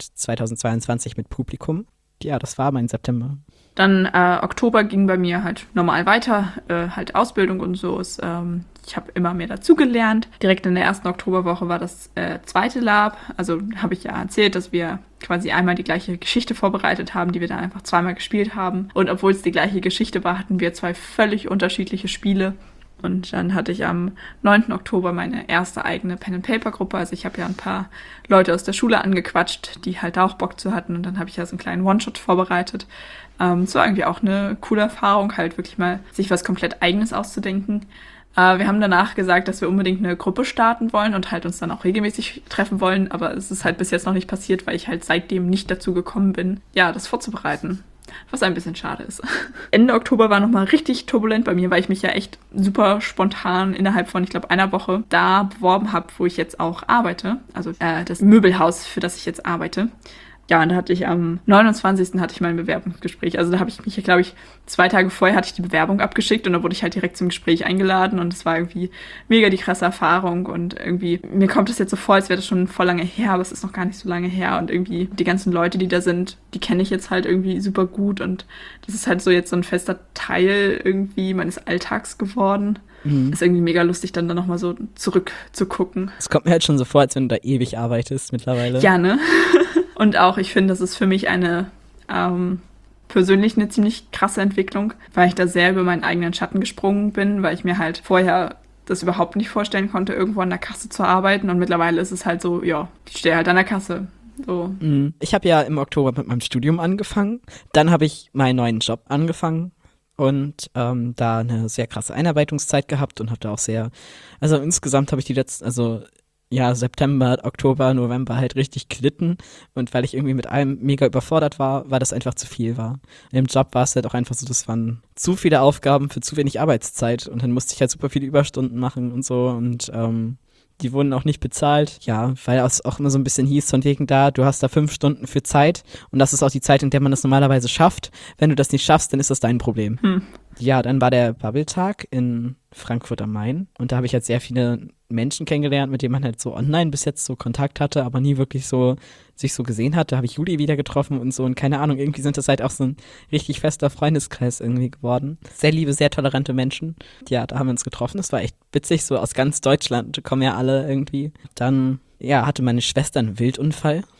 2022 mit Publikum. Ja, das war mein September. Dann Oktober ging bei mir halt normal weiter, halt Ausbildung und so. Ich habe immer mehr dazugelernt. Direkt in der ersten Oktoberwoche war das zweite Lab. Also habe ich ja erzählt, dass wir quasi einmal die gleiche Geschichte vorbereitet haben, die wir dann einfach zweimal gespielt haben. Und obwohl es die gleiche Geschichte war, hatten wir zwei völlig unterschiedliche Spiele. Und dann hatte ich am 9. Oktober meine erste eigene Pen-and-Paper-Gruppe. Also ich habe ja ein paar Leute aus der Schule angequatscht, die halt auch Bock zu hatten. Und dann habe ich ja so einen kleinen One-Shot vorbereitet. Es war irgendwie auch eine coole Erfahrung, halt wirklich mal sich was komplett Eigenes auszudenken. Wir haben danach gesagt, dass wir unbedingt eine Gruppe starten wollen und halt uns dann auch regelmäßig treffen wollen. Aber es ist halt bis jetzt noch nicht passiert, weil ich halt seitdem nicht dazu gekommen bin, ja, das vorzubereiten. Was ein bisschen schade ist. Ende Oktober war nochmal richtig turbulent bei mir, weil ich mich ja echt super spontan innerhalb von, ich glaube, einer Woche da beworben habe, wo ich jetzt auch arbeite. Also das Möbelhaus, für das ich jetzt arbeite. Ja, und da hatte ich am 29. hatte ich mein Bewerbungsgespräch. Also da habe ich mich, glaube ich, 2 Tage vorher hatte ich die Bewerbung abgeschickt und da wurde ich halt direkt zum Gespräch eingeladen und es war irgendwie mega die krasse Erfahrung und irgendwie, mir kommt es jetzt so vor, als wäre das schon voll lange her, aber es ist noch gar nicht so lange her und irgendwie die ganzen Leute, die da sind, die kenne ich jetzt halt irgendwie super gut und das ist halt so jetzt so ein fester Teil irgendwie meines Alltags geworden. Ist irgendwie mega lustig, dann da nochmal so zurückzugucken. Es kommt mir halt schon so vor, als wenn du da ewig arbeitest mittlerweile. Ja, ne? Und auch, ich finde, das ist für mich persönlich eine ziemlich krasse Entwicklung, weil ich da sehr über meinen eigenen Schatten gesprungen bin, weil ich mir halt vorher das überhaupt nicht vorstellen konnte, irgendwo an der Kasse zu arbeiten. Und mittlerweile ist es halt so, ja, ich stehe halt an der Kasse. So. Ich habe ja im Oktober mit meinem Studium angefangen. Dann habe ich meinen neuen Job angefangen. Und da eine sehr krasse Einarbeitungszeit gehabt und habe da auch also insgesamt habe ich die letzten, September, Oktober, November halt richtig gelitten und weil ich irgendwie mit allem mega überfordert war, weil das einfach zu viel war. Im Job war es halt auch einfach so, das waren zu viele Aufgaben für zu wenig Arbeitszeit und dann musste ich halt super viele Überstunden machen und so und die wurden auch nicht bezahlt, ja, weil es auch immer so ein bisschen hieß von wegen du hast da 5 Stunden für Zeit und das ist auch die Zeit, in der man das normalerweise schafft. Wenn du das nicht schaffst, dann ist das dein Problem. Ja, dann war der Bubble-Tag in Frankfurt am Main und da habe ich halt sehr viele Menschen kennengelernt, mit denen man halt so online bis jetzt so Kontakt hatte, aber nie wirklich so sich so gesehen hat. Da habe ich Juli wieder getroffen und so und keine Ahnung, irgendwie sind das halt auch so ein richtig fester Freundeskreis irgendwie geworden. Sehr liebe, sehr tolerante Menschen. Ja, da haben wir uns getroffen. Das war echt witzig, so aus ganz Deutschland kommen ja alle irgendwie. Dann, ja, hatte meine Schwester einen Wildunfall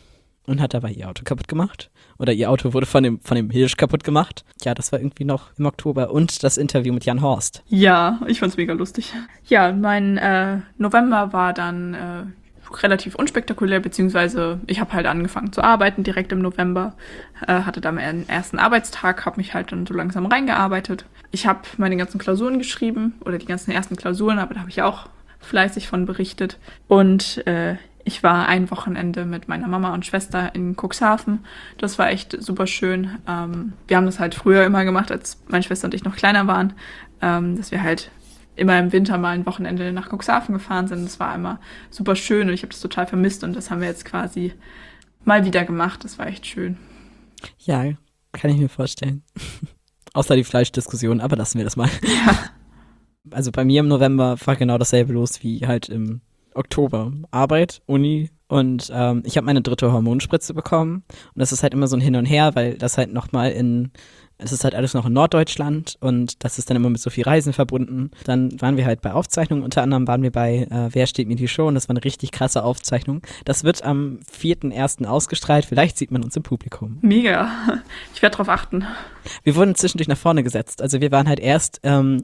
und hat dabei ihr Auto kaputt gemacht. Oder ihr Auto wurde von dem Hirsch kaputt gemacht. Ja, das war irgendwie noch im Oktober. Und das Interview mit Jan Horst. Ja, ich fand's mega lustig. Ja, mein November war dann relativ unspektakulär, beziehungsweise ich habe halt angefangen zu arbeiten direkt im November, hatte da meinen ersten Arbeitstag, habe mich halt dann so langsam reingearbeitet. Ich habe meine ganzen Klausuren geschrieben oder die ganzen ersten Klausuren, aber da habe ich auch fleißig von berichtet. Und ich war ein Wochenende mit meiner Mama und Schwester in Cuxhaven. Das war echt super schön. Wir haben das halt früher immer gemacht, als meine Schwester und ich noch kleiner waren, dass wir halt immer im Winter mal ein Wochenende nach Cuxhaven gefahren sind. Das war immer super schön und ich habe das total vermisst und das haben wir jetzt quasi mal wieder gemacht. Das war echt schön. Ja, kann ich mir vorstellen. Außer die Fleischdiskussion, aber lassen wir das mal. Ja. Also bei mir im November war genau dasselbe los wie halt im Oktober. Arbeit, Uni und ich habe meine 3. Hormonspritze bekommen und das ist halt immer so ein Hin und Her, weil das halt nochmal es ist halt alles noch in Norddeutschland und das ist dann immer mit so viel Reisen verbunden. Dann waren wir halt bei Aufzeichnungen, unter anderem waren wir bei Wer steht mir die Show und das war eine richtig krasse Aufzeichnung. Das wird am 4.1. ausgestrahlt, vielleicht sieht man uns im Publikum. Mega, ich werde drauf achten. Wir wurden zwischendurch nach vorne gesetzt, also wir waren halt erst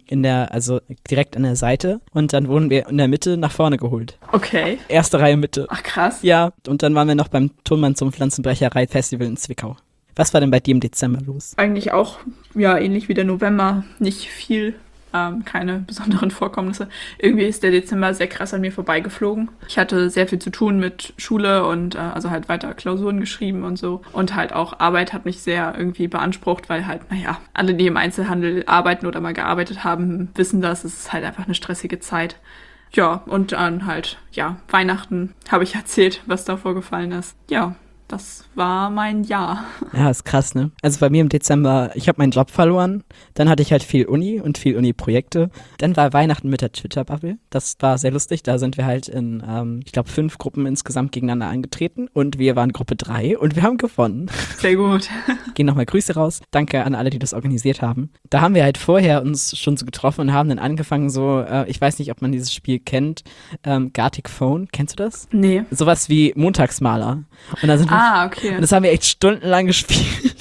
also direkt an der Seite und dann wurden wir in der Mitte nach vorne geholt. Okay. Erste Reihe Mitte. Ach krass. Ja, und dann waren wir noch beim Tonmann zum Pflanzenbrecherei-Festival in Zwickau. Was war denn bei dir im Dezember los? Eigentlich auch, ja, ähnlich wie der November, nicht viel, keine besonderen Vorkommnisse. Irgendwie ist der Dezember sehr krass an mir vorbeigeflogen. Ich hatte sehr viel zu tun mit Schule und also halt weiter Klausuren geschrieben und so. Und halt auch Arbeit hat mich sehr irgendwie beansprucht, weil halt, alle, die im Einzelhandel arbeiten oder mal gearbeitet haben, wissen das. Es ist halt einfach eine stressige Zeit. Ja, und dann halt, Weihnachten habe ich erzählt, was da vorgefallen ist. Ja. Das war mein Jahr. Ja, ist krass, ne? Also bei mir im Dezember, ich habe meinen Job verloren, dann hatte ich halt viel Uni und viel Uni-Projekte. Dann war Weihnachten mit der Twitter-Bubble. Das war sehr lustig. Da sind wir halt in, ich glaube, 5 Gruppen insgesamt gegeneinander angetreten und wir waren Gruppe 3 und wir haben gewonnen. Sehr gut. Gehen nochmal Grüße raus. Danke an alle, die das organisiert haben. Da haben wir halt vorher uns schon so getroffen und haben dann angefangen so, ich weiß nicht, ob man dieses Spiel kennt, Gartic Phone, kennst du das? Nee. Sowas wie Montagsmaler. Und da sind wir okay. Und das haben wir echt stundenlang gespielt.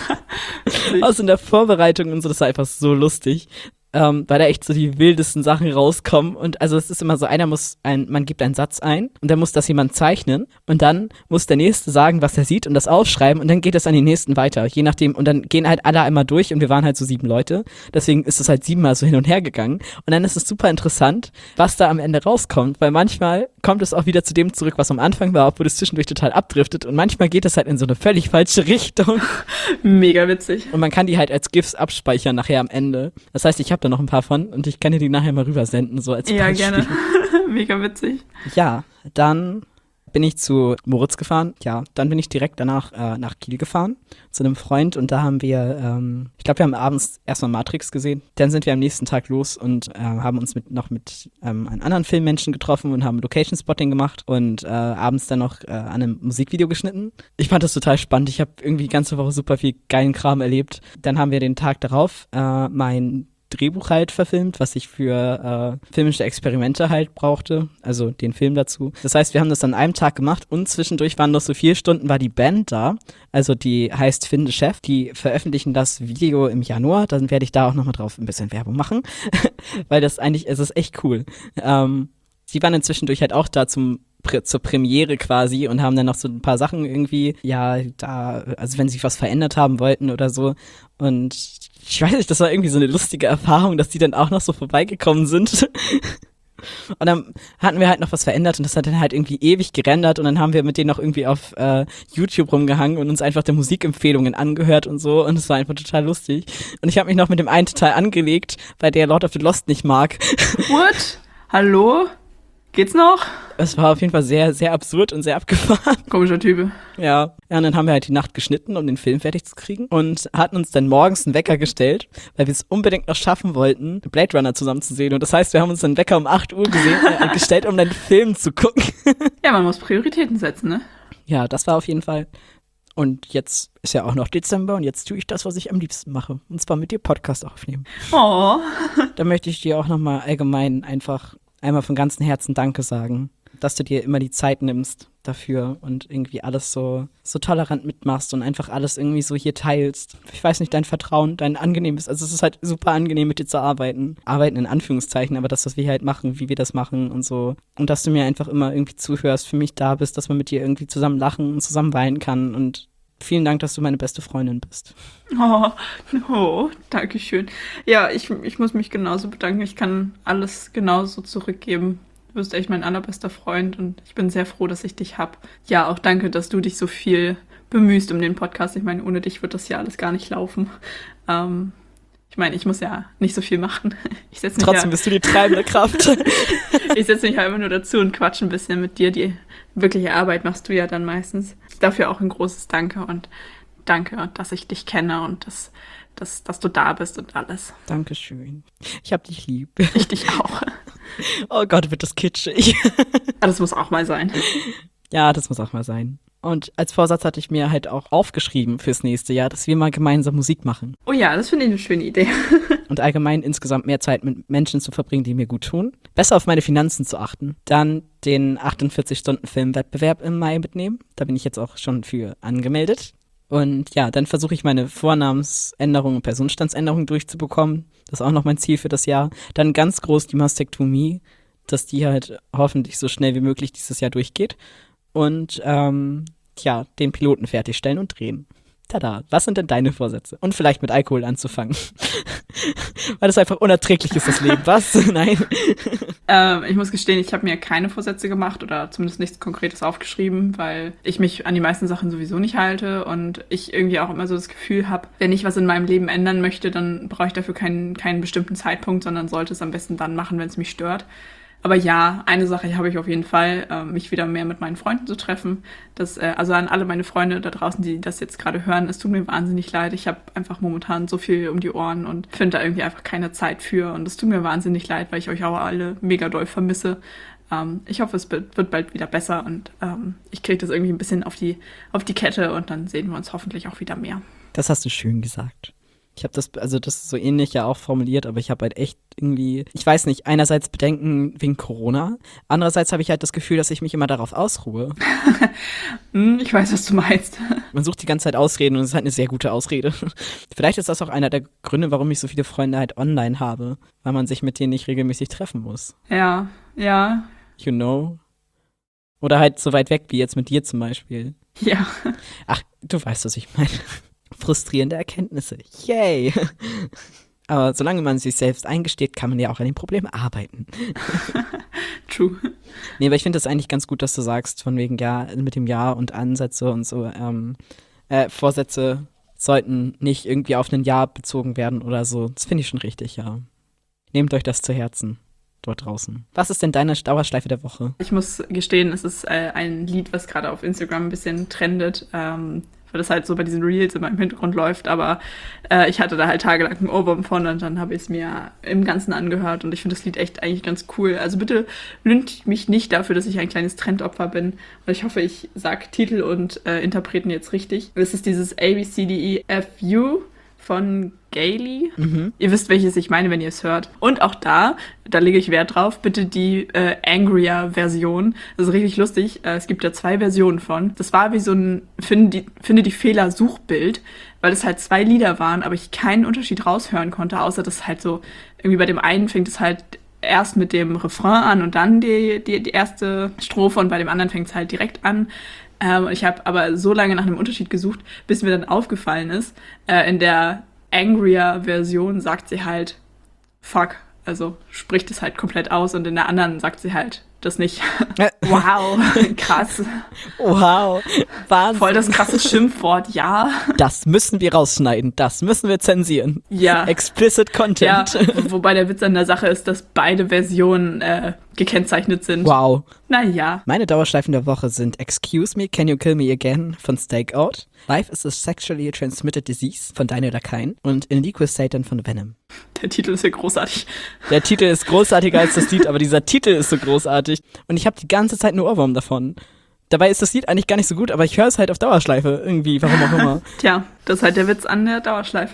Aus in der Vorbereitung und so, das war einfach so lustig. Weil da echt so die wildesten Sachen rauskommen. Und also es ist immer so, man gibt einen Satz ein und dann muss das jemand zeichnen und dann muss der Nächste sagen, was er sieht und das aufschreiben und dann geht es an die Nächsten weiter. Je nachdem, und dann gehen halt alle einmal durch und wir waren halt so 7 Leute. Deswegen ist es halt 7-mal so hin und her gegangen. Und dann ist es super interessant, was da am Ende rauskommt, weil manchmal kommt es auch wieder zu dem zurück, was am Anfang war, obwohl es zwischendurch total abdriftet und manchmal geht es halt in so eine völlig falsche Richtung. Mega witzig. Und man kann die halt als GIFs abspeichern nachher am Ende. Das heißt, ich habe da noch ein paar von und ich kann dir die nachher mal rübersenden, so als Beispiel. Ja, gerne. Mega witzig. Ja, dann bin ich zu Moritz gefahren. Ja, dann bin ich direkt danach nach Kiel gefahren zu einem Freund und da haben wir, ich glaube, wir haben abends erstmal Matrix gesehen. Dann sind wir am nächsten Tag los und haben uns noch mit einem anderen Filmmenschen getroffen und haben Location Spotting gemacht und abends dann noch an einem Musikvideo geschnitten. Ich fand das total spannend. Ich habe irgendwie die ganze Woche super viel geilen Kram erlebt. Dann haben wir den Tag darauf mein Drehbuch halt verfilmt, was ich für filmische Experimente halt brauchte, also den Film dazu. Das heißt, wir haben das an einem Tag gemacht und zwischendurch waren noch so 4 Stunden, war die Band da, also die heißt Finde Chef, die veröffentlichen das Video im Januar, dann werde ich da auch nochmal drauf ein bisschen Werbung machen, weil es ist echt cool. Sie waren dann zwischendurch halt auch da zur Premiere quasi und haben dann noch so ein paar Sachen irgendwie, also wenn sie was verändert haben wollten oder so und ich weiß nicht, das war irgendwie so eine lustige Erfahrung, dass die dann auch noch so vorbeigekommen sind. Und dann hatten wir halt noch was verändert und das hat dann halt irgendwie ewig gerendert und dann haben wir mit denen noch irgendwie auf YouTube rumgehangen und uns einfach der Musikempfehlungen angehört und so und es war einfach total lustig. Und ich habe mich noch mit dem einen total angelegt, weil der Lord of the Lost nicht mag. What? Hallo? Geht's noch? Es war auf jeden Fall sehr, sehr absurd und sehr abgefahren. Komischer Typ. Ja, und dann haben wir halt die Nacht geschnitten, um den Film fertig zu kriegen und hatten uns dann morgens einen Wecker gestellt, weil wir es unbedingt noch schaffen wollten, Blade Runner zusammen zu sehen. Und das heißt, wir haben uns einen Wecker um 8 Uhr gestellt, um den Film zu gucken. Ja, man muss Prioritäten setzen, ne? Ja, das war auf jeden Fall. Und jetzt ist ja auch noch Dezember und jetzt tue ich das, was ich am liebsten mache. Und zwar mit dir Podcast aufnehmen. Oh. Da möchte ich dir auch nochmal allgemein einfach einmal von ganzem Herzen Danke sagen. dass du dir immer die Zeit nimmst dafür und irgendwie alles so tolerant mitmachst und einfach alles irgendwie so hier teilst. Ich weiß nicht, dein Vertrauen, dein angenehmes, also es ist halt super angenehm mit dir zu arbeiten. Arbeiten in Anführungszeichen, aber das, was wir halt machen, wie wir das machen und so. Und dass du mir einfach immer irgendwie zuhörst, für mich da bist, dass man mit dir irgendwie zusammen lachen und zusammen weinen kann und vielen Dank, dass du meine beste Freundin bist. Danke schön. Ja, ich muss mich genauso bedanken. Ich kann alles genauso zurückgeben. Du bist echt mein allerbester Freund und ich bin sehr froh, dass ich dich habe. Ja, auch danke, dass du dich so viel bemühst um den Podcast. Ich meine, ohne dich wird das hier alles gar nicht laufen. Ich meine, ich muss ja nicht so viel machen. Trotzdem bist du die treibende Kraft. Ich setze mich halt immer nur dazu und quatsche ein bisschen mit dir. Die wirkliche Arbeit machst du ja dann meistens. Dafür auch ein großes Danke und danke, dass ich dich kenne und dass du da bist und alles. Dankeschön. Ich hab dich lieb. Ich dich auch. Oh Gott, wird das kitschig. Das muss auch mal sein. Ja, das muss auch mal sein. Und als Vorsatz hatte ich mir halt auch aufgeschrieben fürs nächste Jahr, dass wir mal gemeinsam Musik machen. Oh ja, das finde ich eine schöne Idee. Und allgemein insgesamt mehr Zeit mit Menschen zu verbringen, die mir gut tun. Besser auf meine Finanzen zu achten. Dann den 48-Stunden-Filmwettbewerb im Mai mitnehmen. Da bin ich jetzt auch schon für angemeldet. Und ja, dann versuche ich meine Vornamensänderung und Personenstandsänderung durchzubekommen. Das ist auch noch mein Ziel für das Jahr. Dann ganz groß die Mastektomie, dass die halt hoffentlich so schnell wie möglich dieses Jahr durchgeht. Und den Piloten fertigstellen und drehen. Tada, was sind denn deine Vorsätze? Und vielleicht mit Alkohol anzufangen. Weil das einfach unerträglich ist, das Leben. Was? Nein. Ich muss gestehen, ich habe mir keine Vorsätze gemacht oder zumindest nichts Konkretes aufgeschrieben, weil ich mich an die meisten Sachen sowieso nicht halte und ich irgendwie auch immer so das Gefühl habe, wenn ich was in meinem Leben ändern möchte, dann brauche ich dafür keinen bestimmten Zeitpunkt, sondern sollte es am besten dann machen, wenn es mich stört. Aber ja, eine Sache habe ich auf jeden Fall, mich wieder mehr mit meinen Freunden zu treffen. Also an alle meine Freunde da draußen, die das jetzt gerade hören, es tut mir wahnsinnig leid. Ich habe einfach momentan so viel um die Ohren und finde da irgendwie einfach keine Zeit für. Und es tut mir wahnsinnig leid, weil ich euch auch alle mega doll vermisse. Ich hoffe, es wird bald wieder besser und ich kriege das irgendwie ein bisschen auf die Kette und dann sehen wir uns hoffentlich auch wieder mehr. Das hast du schön gesagt. Ich habe das ist so ähnlich ja auch formuliert, aber ich habe halt echt irgendwie, ich weiß nicht, einerseits Bedenken wegen Corona, andererseits habe ich halt das Gefühl, dass ich mich immer darauf ausruhe. Ich weiß, was du meinst. Man sucht die ganze Zeit Ausreden und es ist halt eine sehr gute Ausrede. Vielleicht ist das auch einer der Gründe, warum ich so viele Freunde halt online habe, weil man sich mit denen nicht regelmäßig treffen muss. Ja. You know? Oder halt so weit weg wie jetzt mit dir zum Beispiel. Ja. Ach, du weißt, was ich meine. Frustrierende Erkenntnisse. Yay! Aber solange man sich selbst eingesteht, kann man ja auch an den Problemen arbeiten. True. Nee, aber ich finde das eigentlich ganz gut, dass du sagst, von wegen, ja, mit dem Jahr und Ansätze und so, Vorsätze sollten nicht irgendwie auf ein Jahr bezogen werden oder so. Das finde ich schon richtig, ja. Nehmt euch das zu Herzen. Dort draußen. Was ist denn deine Dauerschleife der Woche? Ich muss gestehen, es ist ein Lied, was gerade auf Instagram ein bisschen trendet, weil das halt so bei diesen Reels immer im Hintergrund läuft, aber ich hatte da halt tagelang einen Ohrwurm von und dann habe ich es mir im Ganzen angehört und ich finde das Lied echt eigentlich ganz cool. Also bitte lügt mich nicht dafür, dass ich ein kleines Trendopfer bin und ich hoffe, ich sage Titel und Interpreten jetzt richtig. Es ist dieses ABCDEFU von Gayle. Ihr wisst, welches ich meine, wenn ihr es hört. Und auch da lege ich Wert drauf, bitte die Angrier-Version. Das ist richtig lustig. Es gibt ja 2 Versionen von. Das war wie so ein Finde die Fehler-Suchbild, weil es halt 2 Lieder waren, aber ich keinen Unterschied raushören konnte, außer dass halt so, irgendwie bei dem einen fängt es halt erst mit dem Refrain an und dann die erste Strophe und bei dem anderen fängt es halt direkt an. Ich habe aber so lange nach einem Unterschied gesucht, bis mir dann aufgefallen ist, in der Angrier-Version sagt sie halt fuck, also spricht es halt komplett aus und in der anderen sagt sie halt das nicht. Wow, krass. Wow, Wahnsinn. Voll das krasse Schimpfwort, ja. Das müssen wir rausschneiden, das müssen wir zensieren. Ja. Explicit Content. Ja, wobei der Witz an der Sache ist, dass beide Versionen gekennzeichnet sind. Wow. Naja. Meine Dauerschleifen der Woche sind Excuse Me, Can You Kill Me Again von Stakeout, Life is a Sexually Transmitted Disease von Deine oder Kein und In Liquid Satan von Venom. Der Titel ist ja großartig. Der Titel ist großartiger als das Lied, aber dieser Titel ist so großartig und ich habe die ganze Zeit einen Ohrwurm davon. Dabei ist das Lied eigentlich gar nicht so gut, aber ich höre es halt auf Dauerschleife irgendwie, warum auch immer. Tja, das ist halt der Witz an der Dauerschleife.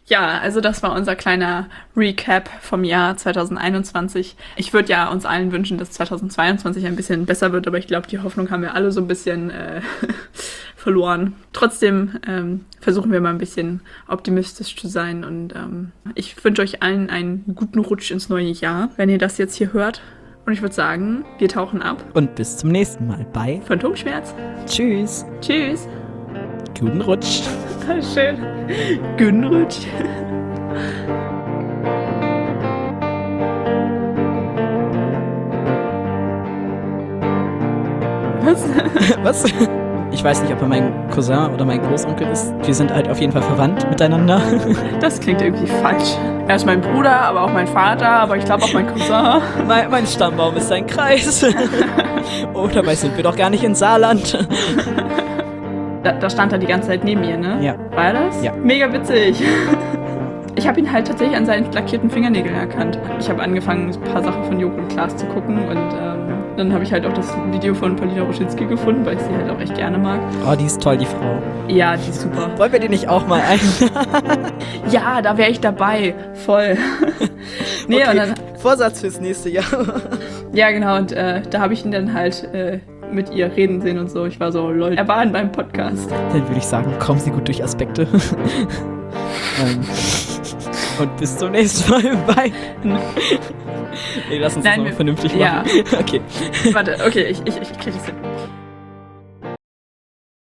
Ja, also das war unser kleiner Recap vom Jahr 2021. Ich würde ja uns allen wünschen, dass 2022 ein bisschen besser wird, aber ich glaube, die Hoffnung haben wir alle so ein bisschen verloren. Trotzdem versuchen wir mal ein bisschen optimistisch zu sein und ich wünsche euch allen einen guten Rutsch ins neue Jahr, wenn ihr das jetzt hier hört. Und ich würde sagen, wir tauchen ab. Und bis zum nächsten Mal bei Phantomschmerz. Tschüss. Tschüss. Guten Rutsch. Schön. Guten Rutsch. Was? Was? Ich weiß nicht, ob er mein Cousin oder mein Großonkel ist. Wir sind halt auf jeden Fall verwandt miteinander. Das klingt irgendwie falsch. Er ist mein Bruder, aber auch mein Vater, aber ich glaube auch mein Cousin. Mein Stammbaum ist ein Kreis. Oh, dabei sind wir doch gar nicht in Saarland. Da stand er die ganze Zeit neben mir, ne? Ja. War er das? Ja. Mega witzig. Ich habe ihn halt tatsächlich an seinen lackierten Fingernägeln erkannt. Ich habe angefangen, ein paar Sachen von Joko und Klaas zu gucken und dann habe ich halt auch das Video von Paulina Roschinski gefunden, weil ich sie halt auch echt gerne mag. Oh, die ist toll, die Frau. Ja, die ist super. Wollen wir die nicht auch mal einladen? Ja, da wäre ich dabei. Voll. Nee, okay. und dann, Vorsatz fürs nächste Jahr. ja, genau, und da habe ich ihn dann halt mit ihr reden sehen und so. Ich war so, lol, er war in meinem Podcast. Dann würde ich sagen, kommen Sie gut durch Aspekte. Und bis zum nächsten Mal. Bye. Nee, lass uns das noch vernünftig machen. Ja. Okay. Warte, okay, ich krieg das hin.